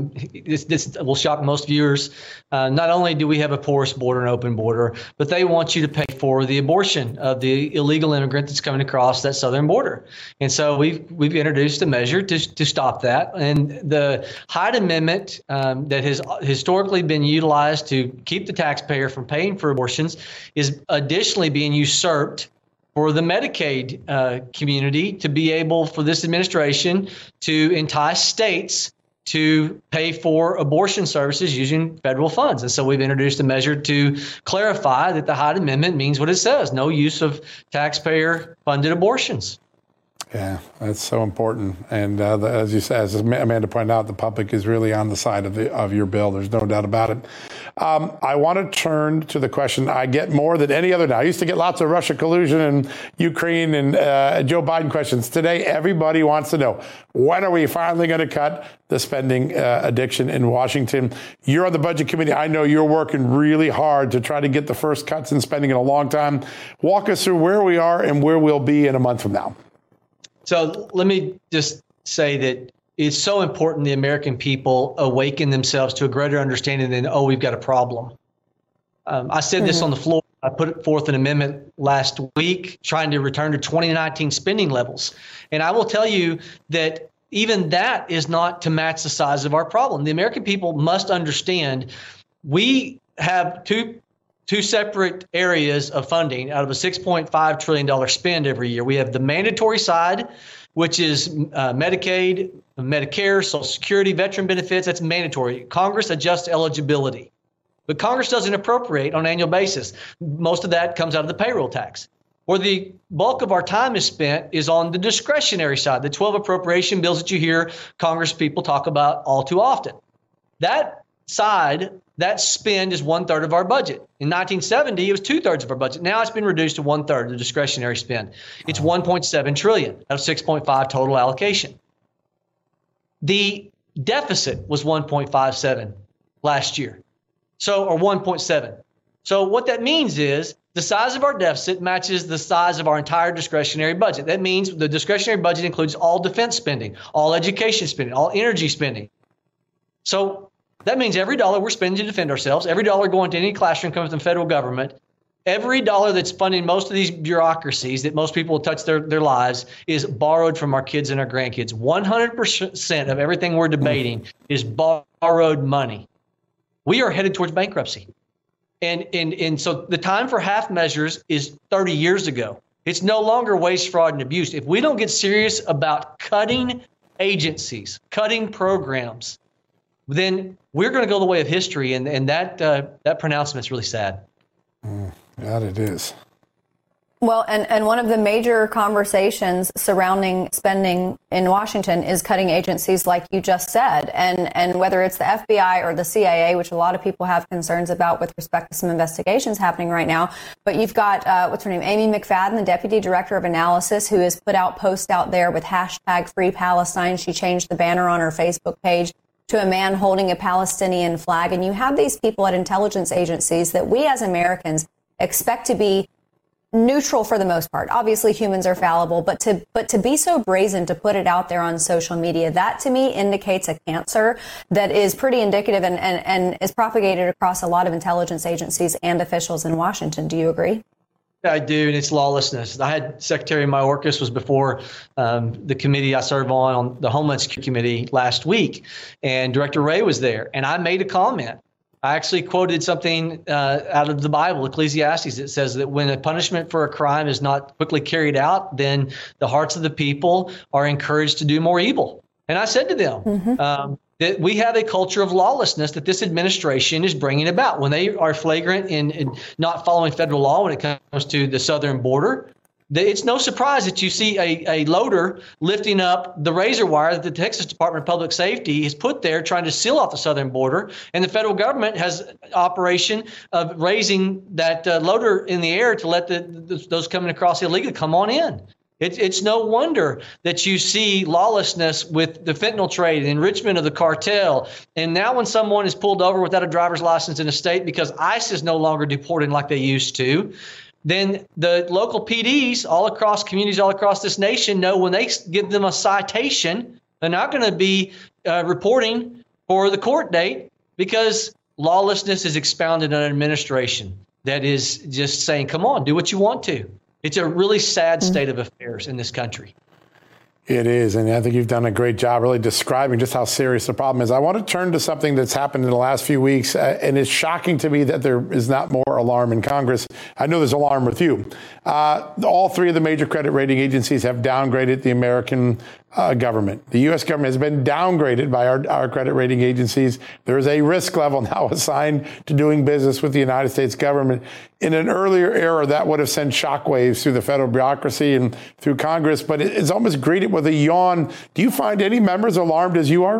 This will shock most viewers. Not only do we have a porous border and open border, but they want you to pay for the abortion of the illegal immigrant that's coming across that southern border. And so we've introduced a measure to stop that. And the Hyde Amendment that has historically been utilized to keep the taxpayer from paying for abortions is additionally being usurped for the Medicaid community to be able, for this administration, to entice states to pay for abortion services using federal funds. And so we've introduced a measure to clarify that the Hyde Amendment means what it says, no use of taxpayer-funded abortions. Yeah, that's so important. And as you said, as Amanda pointed out, the public is really on the side of your bill. There's no doubt about it. I want to turn to the question I get more than any other now. I used to get lots of Russia collusion and Ukraine and Joe Biden questions. Today, everybody wants to know, when are we finally going to cut the spending addiction in Washington? You're on the Budget Committee. I know you're working really hard to try to get the first cuts in spending in a long time. Walk us through where we are and where we'll be in a month from now. So let me just say that it's so important the American people awaken themselves to a greater understanding than, oh, we've got a problem. I said this on the floor. I put forth an amendment last week trying to return to 2019 spending levels. And I will tell you that even that is not to match the size of our problem. The American people must understand we have two separate areas of funding out of a $6.5 trillion spend every year. We have the mandatory side, which is Medicaid, Medicare, Social Security, veteran benefits. That's mandatory. Congress adjusts eligibility. But Congress doesn't appropriate on an annual basis. Most of that comes out of the payroll tax. Where the bulk of our time is spent is on the discretionary side, the 12 appropriation bills that you hear Congress people talk about all too often. That side, that spend is 1/3 of our budget. In 1970, it was 2/3 of our budget. Now it's been reduced to 1/3 of the discretionary spend. It's $1.7 trillion out of $6.5 total allocation. The deficit was 1.57 last year. Or 1.7. So what that means is the size of our deficit matches the size of our entire discretionary budget. That means the discretionary budget includes all defense spending, all education spending, all energy spending. So that means every dollar we're spending to defend ourselves, every dollar going to any classroom coming from the federal government, every dollar that's funding most of these bureaucracies that most people will touch their lives is borrowed from our kids and our grandkids. 100% of everything we're debating is borrowed money. We are headed towards bankruptcy. And so the time for half measures is 30 years ago. It's no longer waste, fraud, and abuse. If we don't get serious about cutting agencies, cutting programs, then we're going to go the way of history. And that pronouncement is really sad. That it is. Well, and one of the major conversations surrounding spending in Washington is cutting agencies like you just said. And whether it's the FBI or the CIA, which a lot of people have concerns about with respect to some investigations happening right now. But you've got, what's her name, Amy McFadden, the Deputy Director of Analysis, who has put out posts out there with hashtag Free Palestine. She changed the banner on her Facebook page to a man holding a Palestinian flag. And you have these people at intelligence agencies that we as Americans expect to be neutral for the most part. Obviously, humans are fallible, but to be so brazen to put it out there on social media, that to me indicates a cancer that is pretty indicative and is propagated across a lot of intelligence agencies and officials in Washington. Do you agree? I do, and it's lawlessness. I had Secretary Mayorkas was before the committee I serve on the Homeland Security Committee last week, and Director Wray was there, and I made a comment. I actually quoted something out of the Bible, Ecclesiastes. It says that when a punishment for a crime is not quickly carried out, then the hearts of the people are encouraged to do more evil. And I said to them that we have a culture of lawlessness that this administration is bringing about. When they are flagrant in not following federal law when it comes to the southern border, it's no surprise that you see a loader lifting up the razor wire that the Texas Department of Public Safety has put there trying to seal off the southern border. And the federal government has an operation of raising that loader in the air to let those coming across illegally come on in. It's no wonder that you see lawlessness with the fentanyl trade, enrichment of the cartel. And now when someone is pulled over without a driver's license in a state because ICE is no longer deporting like they used to, then the local PDs all across communities all across this nation know when they give them a citation, they're not going to be reporting for the court date because lawlessness is expounded on an administration that is just saying, come on, do what you want to. It's a really sad state of affairs in this country. It is, and I think you've done a great job really describing just how serious the problem is. I want to turn to something that's happened in the last few weeks, and it's shocking to me that there is not more alarm in Congress. I know there's alarm with you. All three of the major credit rating agencies have downgraded the American government. The U.S. government has been downgraded by our credit rating agencies. There is a risk level now assigned to doing business with the United States government. In an earlier era, that would have sent shockwaves through the federal bureaucracy and through Congress, but it's almost greeted with a yawn. Do you find any members alarmed as you are?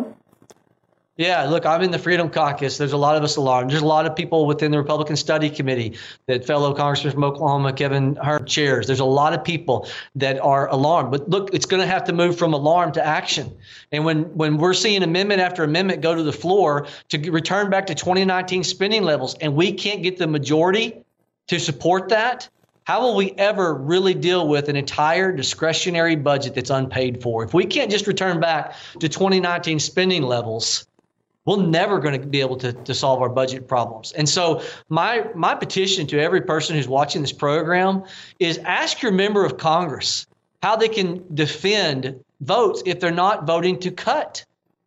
Yeah, look, I'm in the Freedom Caucus. There's a lot of us alarmed. There's a lot of people within the Republican Study Committee that fellow Congressman from Oklahoma, Kevin Hern, chairs. There's a lot of people that are alarmed. But look, it's going to have to move from alarm to action. And when we're seeing amendment after amendment go to the floor to return back to 2019 spending levels, and we can't get the majority to support that, how will we ever really deal with an entire discretionary budget that's unpaid for? If we can't just return back to 2019 spending levels, we're never going to be able to solve our budget problems. And so my petition to every person who's watching this program is ask your member of Congress how they can defend votes if they're not voting to cut.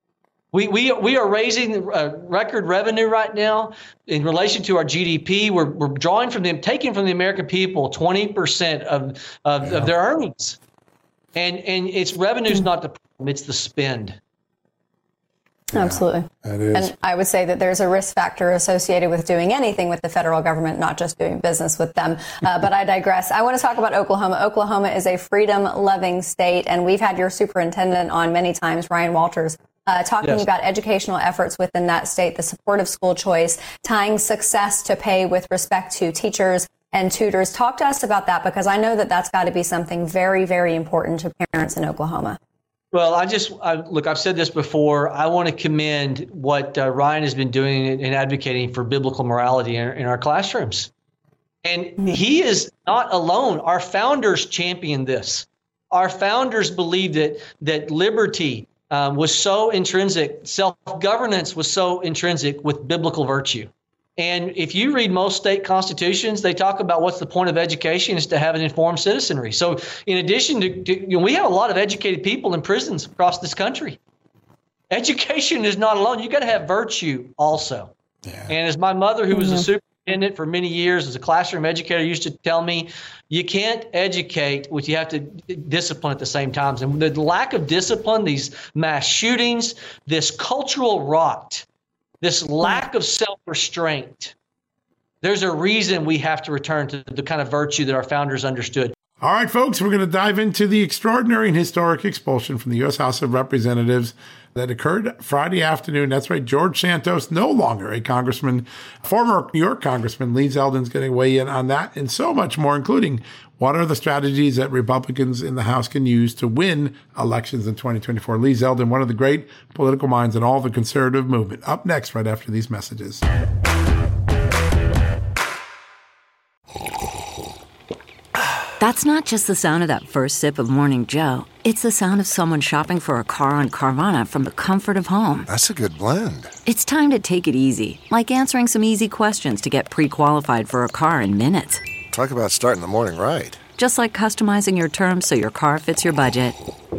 We are raising record revenue right now in relation to our GDP. We're drawing from them, taking from the American people 20% of their earnings. And it's revenue's not the problem, it's the spend. Absolutely. That is. And I would say that there's a risk factor associated with doing anything with the federal government, not just doing business with them. But I digress. I want to talk about Oklahoma. Oklahoma is a freedom-loving state, and we've had your superintendent on many times, Ryan Walters, talking about educational efforts within that state, the support of school choice, tying success to pay with respect to teachers and tutors. Talk to us about that, because I know that that's got to be something very, very important to parents in Oklahoma. Well, look, I've said this before. I want to commend what Ryan has been doing in advocating for biblical morality in our classrooms. And he is not alone. Our founders championed this. Our founders believed that liberty was so intrinsic, self-governance was so intrinsic with biblical virtue. And if you read most state constitutions, they talk about what's the point of education is to have an informed citizenry. So in addition to we have a lot of educated people in prisons across this country. Education is not alone. You got to have virtue also. Yeah. And as my mother, who was a superintendent for many years, as a classroom educator, used to tell me, you can't educate, you have to discipline at the same time. And the lack of discipline, these mass shootings, this cultural rot, this lack of self-restraint, there's a reason we have to return to the kind of virtue that our founders understood. All right, folks, we're going to dive into the extraordinary and historic expulsion from the U.S. House of Representatives that occurred Friday afternoon. That's right, George Santos, no longer a congressman. Former New York Congressman Lee Zeldin's going to weigh in on that and so much more, including what are the strategies that Republicans in the House can use to win elections in 2024. Lee Zeldin, one of the great political minds in all the conservative movement. Up next, right after these messages. That's not just the sound of that first sip of Morning Joe. It's the sound of someone shopping for a car on Carvana from the comfort of home. That's a good blend. It's time to take it easy, like answering some easy questions to get pre-qualified for a car in minutes. Talk about starting the morning right. Just like customizing your terms so your car fits your budget.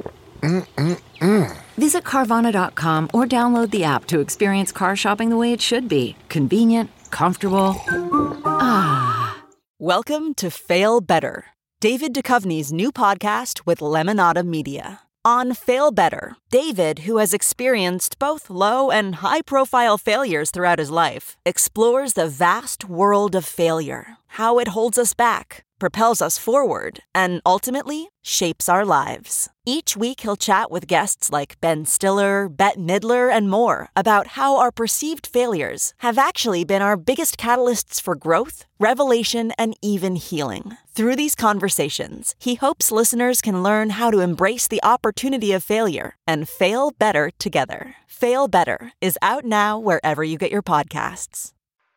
Visit Carvana.com or download the app to experience car shopping the way it should be. Convenient, comfortable. Ah. Welcome to Fail Better, David Duchovny's new podcast with Lemonada Media. On Fail Better, David, who has experienced both low and high-profile failures throughout his life, explores the vast world of failure, how it holds us back, propels us forward, and ultimately shapes our lives. Each week he'll chat with guests like Ben Stiller, Bette Midler, and more about how our perceived failures have actually been our biggest catalysts for growth, revelation, and even healing. Through these conversations, he hopes listeners can learn how to embrace the opportunity of failure and fail better together. Fail Better is out now wherever you get your podcasts.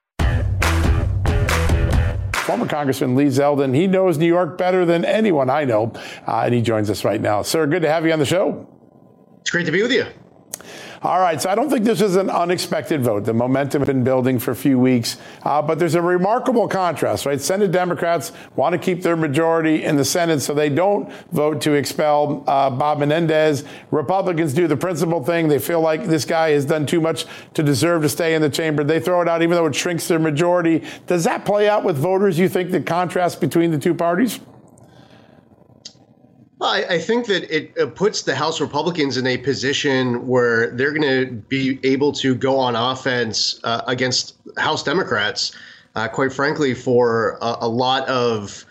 Former Congressman Lee Zeldin, he knows New York better than anyone I know, and he joins us right now. Sir, good to have you on the show. It's great to be with you. All right, so I don't think this is an unexpected vote. The momentum has been building for a few weeks, but there's a remarkable contrast, right? Senate Democrats want to keep their majority in the Senate, so they don't vote to expel Bob Menendez. Republicans do the principal thing. They feel like this guy has done too much to deserve to stay in the chamber. They throw it out even though it shrinks their majority. Does that play out with voters, you think, the contrast between the two parties? I think that it puts the House Republicans in a position where they're going to be able to go on offense against House Democrats, quite frankly, for a lot of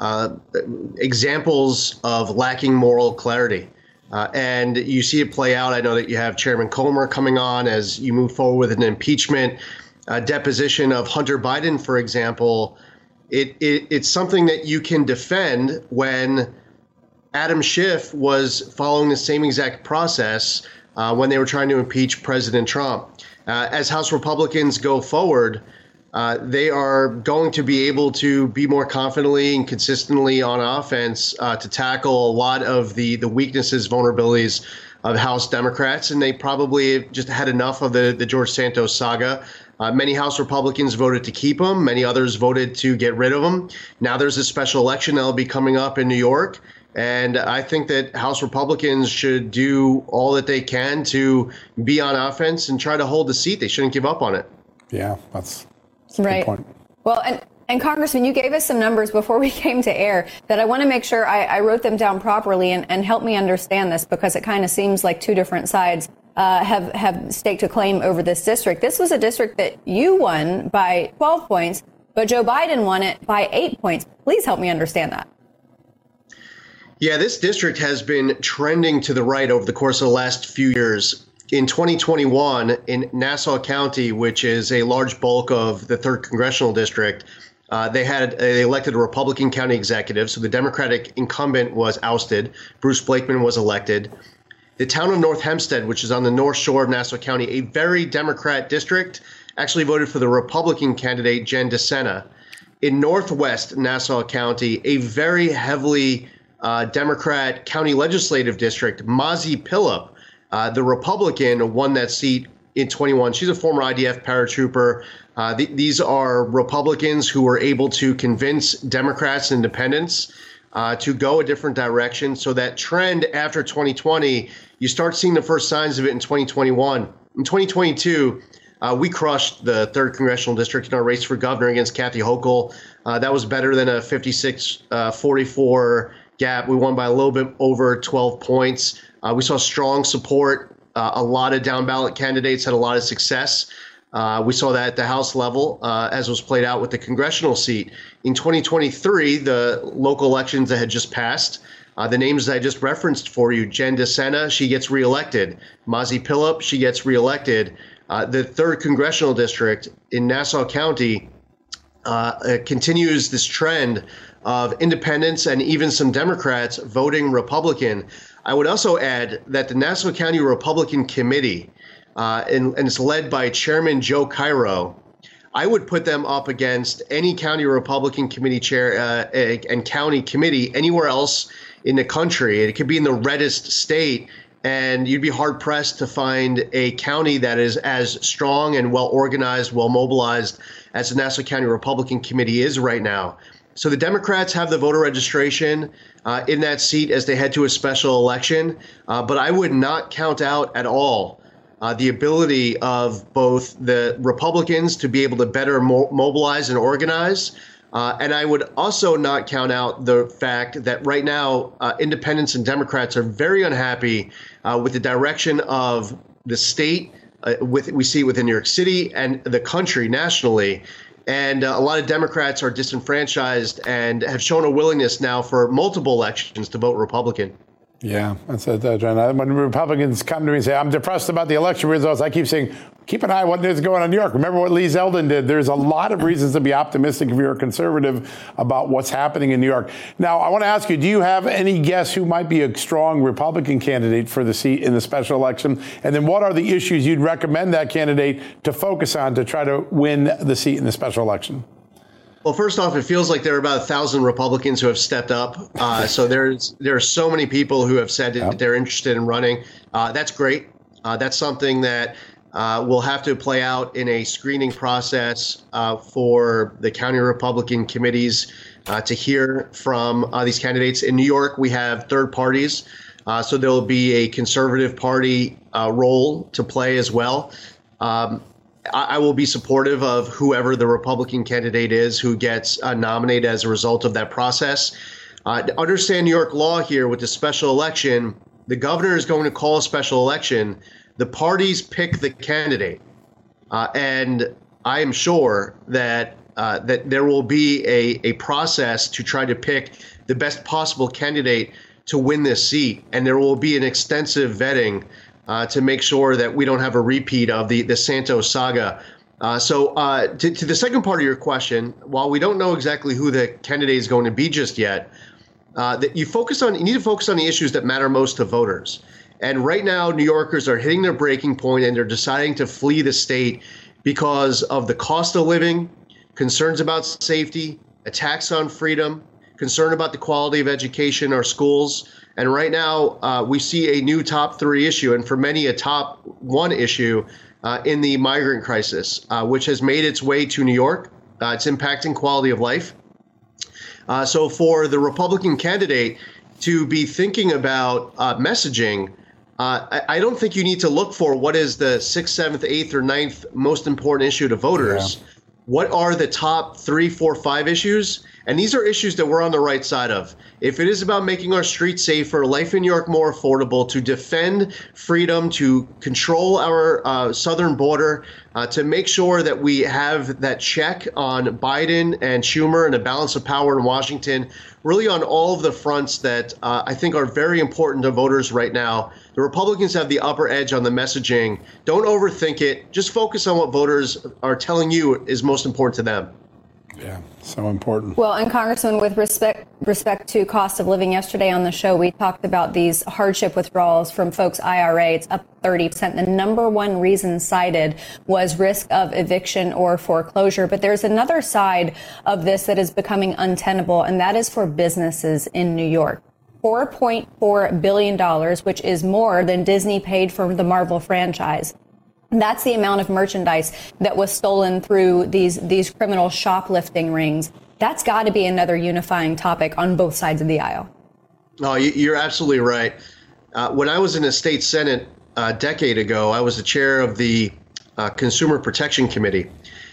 examples of lacking moral clarity. And you see it play out. I know that you have Chairman Comer coming on as you move forward with an impeachment deposition of Hunter Biden, for example. It's something that you can defend when Adam Schiff was following the same exact process when they were trying to impeach President Trump. As House Republicans go forward, they are going to be able to be more confidently and consistently on offense to tackle a lot of the weaknesses, vulnerabilities of House Democrats. And they probably just had enough of the George Santos saga. Many House Republicans voted to keep him. Many others voted to get rid of him. Now there's a special election that'll be coming up in New York. And I think that House Republicans should do all that they can to be on offense and try to hold the seat. They shouldn't give up on it. Yeah, that's right. Good point. Well, and Congressman, you gave us some numbers before we came to air that I want to make sure I wrote them down properly and help me understand this, because it kind of seems like two different sides have staked a claim over this district. This was a district that you won by 12 points, but Joe Biden won it by 8 points. Please help me understand that. Yeah, this district has been trending to the right over the course of the last few years. In 2021, in Nassau County, which is a large bulk of the 3rd Congressional District, they elected a Republican county executive. So the Democratic incumbent was ousted. Bruce Blakeman was elected. The town of North Hempstead, which is on the north shore of Nassau County, a very Democrat district, actually voted for the Republican candidate, Jen DeSena. In northwest Nassau County, a very heavily Democrat county legislative district, Mazi Pilip, the Republican, won that seat in 21. She's a former IDF paratrooper. These are Republicans who were able to convince Democrats and independents to go a different direction. So that trend after 2020, you start seeing the first signs of it in 2021. In 2022, we crushed the 3rd Congressional District in our race for governor against Kathy Hochul. That was better than a 56-44 gap. We won by a little bit over 12 points. We saw strong support. A lot of down ballot candidates had a lot of success. We saw that at the House level, as was played out with the congressional seat. In 2023, the local elections that had just passed, the names that I just referenced for you, Jen DeSena, she gets reelected. Mazi Pilip, she gets reelected. The 3rd Congressional District in Nassau County continues this trend of independents and even some Democrats voting Republican. I would also add that the Nassau County Republican Committee, and it's led by Chairman Joe Cairo, I would put them up against any county Republican committee chair and county committee anywhere else in the country. It could be in the reddest state, and you'd be hard-pressed to find a county that is as strong and well-organized, well-mobilized as the Nassau County Republican Committee is right now. So the Democrats have the voter registration in that seat as they head to a special election. But I would not count out at all the ability of both the Republicans to be able to better mobilize and organize. And I would also not count out the fact that right now, independents and Democrats are very unhappy with the direction of the state. We see it within New York City and the country nationally. And a lot of Democrats are disenfranchised and have shown a willingness now for multiple elections to vote Republican. Yeah, that's it, John. When Republicans come to me and say, I'm depressed about the election results, I keep saying, keep an eye on what is going on in New York. Remember what Lee Zeldin did. There's a lot of reasons to be optimistic if you're a conservative about what's happening in New York. Now, I want to ask you, do you have any guess who might be a strong Republican candidate for the seat in the special election? And then what are the issues you'd recommend that candidate to focus on to try to win the seat in the special election? Well, first off, it feels like there are about 1,000 Republicans who have stepped up. So there are so many people who have said that they're interested in running. That's great. That's something that will have to play out in a screening process for the county Republican committees to hear from these candidates. In New York, we have third parties, so there will be a conservative party role to play as well. I will be supportive of whoever the Republican candidate is who gets nominated as a result of that process. To understand New York law here with the special election, the governor is going to call a special election. The parties pick the candidate. And I am sure that there will be a process to try to pick the best possible candidate to win this seat. And there will be an extensive vetting to make sure that we don't have a repeat of the Santos saga. So to the second part of your question, while we don't know exactly who the candidate is going to be just yet, that you need to focus on the issues that matter most to voters. And right now, New Yorkers are hitting their breaking point and they're deciding to flee the state because of the cost of living, concerns about safety, attacks on freedom, concern about the quality of education in our schools. And right now, we see a new top 3 issue, and for many, a top 1 issue in the migrant crisis, which has made its way to New York. It's impacting quality of life. So for the Republican candidate to be thinking about messaging, I don't think you need to look for what is the 6th, 7th, 8th, or 9th most important issue to voters. Yeah. What are the top 3, 4, 5 issues? And these are issues that we're on the right side of. If it is about making our streets safer, life in New York more affordable, to defend freedom, to control our southern border, to make sure that we have that check on Biden and Schumer and a balance of power in Washington, really on all of the fronts that I think are very important to voters right now. The Republicans have the upper edge on the messaging. Don't overthink it. Just focus on what voters are telling you is most important to them. Yeah, so important. Well, and Congressman, with respect to cost of living, yesterday on the show, we talked about these hardship withdrawals from folks' IRA. It's up 30%. The number one reason cited was risk of eviction or foreclosure. But there's another side of this that is becoming untenable, and that is for businesses in New York. $4.4 billion, which is more than Disney paid for the Marvel franchise. That's the amount of merchandise that was stolen through these criminal shoplifting rings. That's got to be another unifying topic on both sides of the aisle. No, you're absolutely right. When I was in the state Senate a decade ago, I was the chair of the Consumer Protection Committee.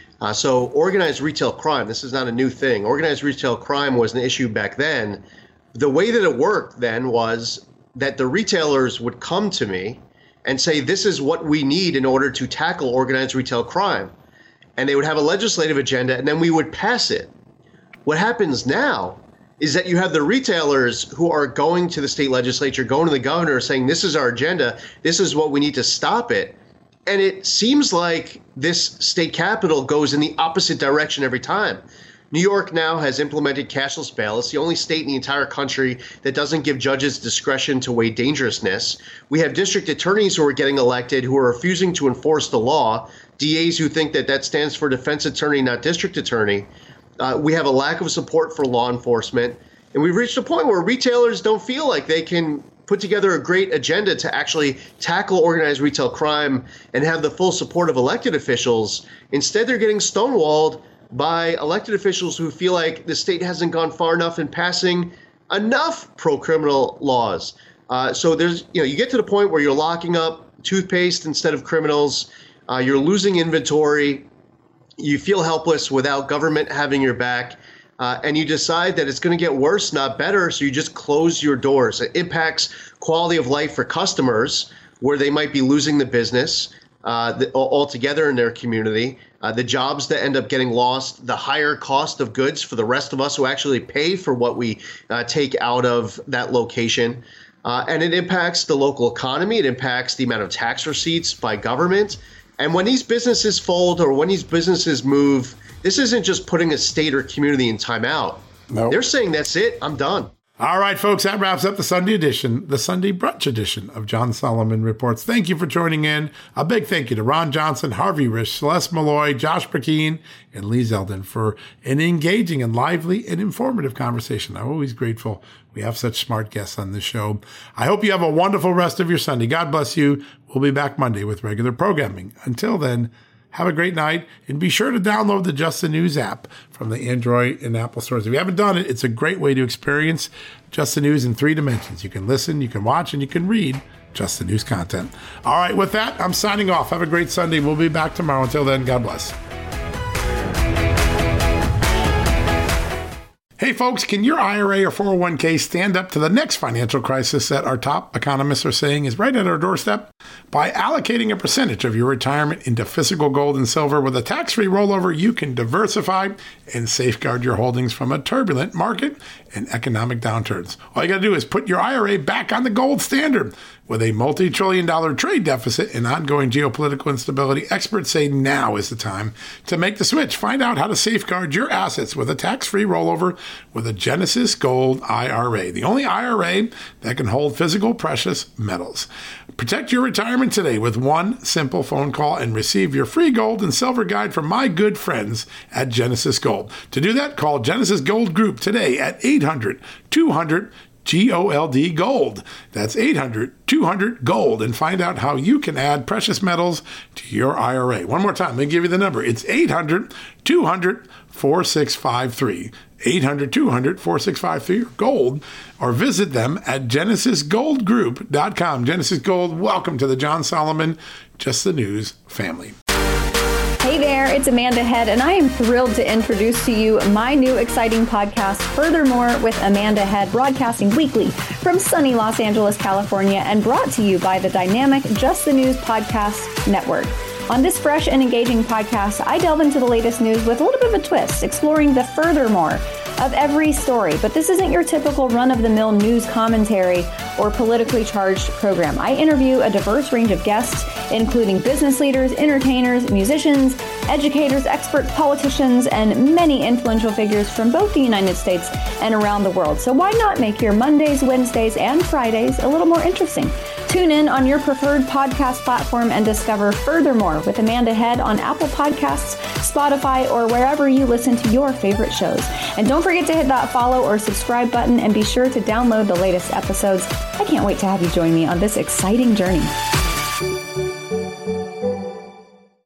So organized retail crime, this is not a new thing. Organized retail crime was an issue back then. The way that it worked then was that the retailers would come to me and say, this is what we need in order to tackle organized retail crime. And they would have a legislative agenda, and then we would pass it. What happens now is that you have the retailers who are going to the state legislature, going to the governor, saying, this is our agenda, this is what we need to stop it. And it seems like this state capitol goes in the opposite direction every time. New York now has implemented cashless bail. It's the only state in the entire country that doesn't give judges discretion to weigh dangerousness. We have district attorneys who are getting elected who are refusing to enforce the law, DAs who think that that stands for defense attorney, not district attorney. We have a lack of support for law enforcement. And we've reached a point where retailers don't feel like they can put together a great agenda to actually tackle organized retail crime and have the full support of elected officials. Instead, they're getting stonewalled by elected officials who feel like the state hasn't gone far enough in passing enough pro-criminal laws. So there's, you get to the point where you're locking up toothpaste instead of criminals. You're losing inventory. You feel helpless without government having your back. And you decide that it's going to get worse, not better. So you just close your doors. It impacts quality of life for customers where they might be losing the business altogether in their community. The jobs that end up getting lost, the higher cost of goods for the rest of us who actually pay for what we take out of that location. And it impacts the local economy. It impacts the amount of tax receipts by government. And when these businesses fold or when these businesses move, this isn't just putting a state or community in timeout. Nope. They're saying, that's it, I'm done. All right, folks, that wraps up the Sunday edition, the Sunday brunch edition of John Solomon Reports. Thank you for joining in. A big thank you to Ron Johnson, Harvey Risch, Celeste Malloy, Josh Burkeen, and Lee Zeldin for an engaging and lively and informative conversation. I'm always grateful we have such smart guests on this show. I hope you have a wonderful rest of your Sunday. God bless you. We'll be back Monday with regular programming. Until then, have a great night, and be sure to download the Just the News app from the Android and Apple stores. If you haven't done it, it's a great way to experience Just the News in 3 dimensions. You can listen, you can watch, and you can read Just the News content. All right, with that, I'm signing off. Have a great Sunday. We'll be back tomorrow. Until then, God bless. Hey folks, can your IRA or 401k stand up to the next financial crisis that our top economists are saying is right at our doorstep? By allocating a percentage of your retirement into physical gold and silver with a tax-free rollover, you can diversify and safeguard your holdings from a turbulent market and economic downturns. All you got to do is put your IRA back on the gold standard. With a multi-trillion-dollar trade deficit and ongoing geopolitical instability, experts say now is the time to make the switch. Find out how to safeguard your assets with a tax-free rollover with a Genesis Gold IRA, the only IRA that can hold physical precious metals. Protect your retirement today with one simple phone call and receive your free gold and silver guide from my good friends at Genesis Gold. To do that, call Genesis Gold Group today at 800-200 GOLD Gold. That's 800-200-GOLD, and find out how you can add precious metals to your IRA. One more time, let me give you the number. It's 800-200-4653. 800-200-4653 or gold, or visit them at GenesisGoldGroup.com. Genesis Gold, welcome to the John Solomon Just the News family. Hey there, it's Amanda Head, and I am thrilled to introduce to you my new exciting podcast, Furthermore with Amanda Head, broadcasting weekly from sunny Los Angeles, California, and brought to you by the dynamic Just the News Podcast Network. On this fresh and engaging podcast, I delve into the latest news with a little bit of a twist, exploring the furthermore of every story. But this isn't your typical run-of-the-mill news commentary or politically charged program. I interview a diverse range of guests, including business leaders, entertainers, musicians, educators, experts, politicians, and many influential figures from both the United States and around the world. So why not make your Mondays, Wednesdays, and Fridays a little more interesting? Tune in on your preferred podcast platform and discover Furthermore with Amanda Head on Apple Podcasts, Spotify, or wherever you listen to your favorite shows. And don't forget to hit that follow or subscribe button, and be sure to download the latest episodes. I can't wait to have you join me on this exciting journey.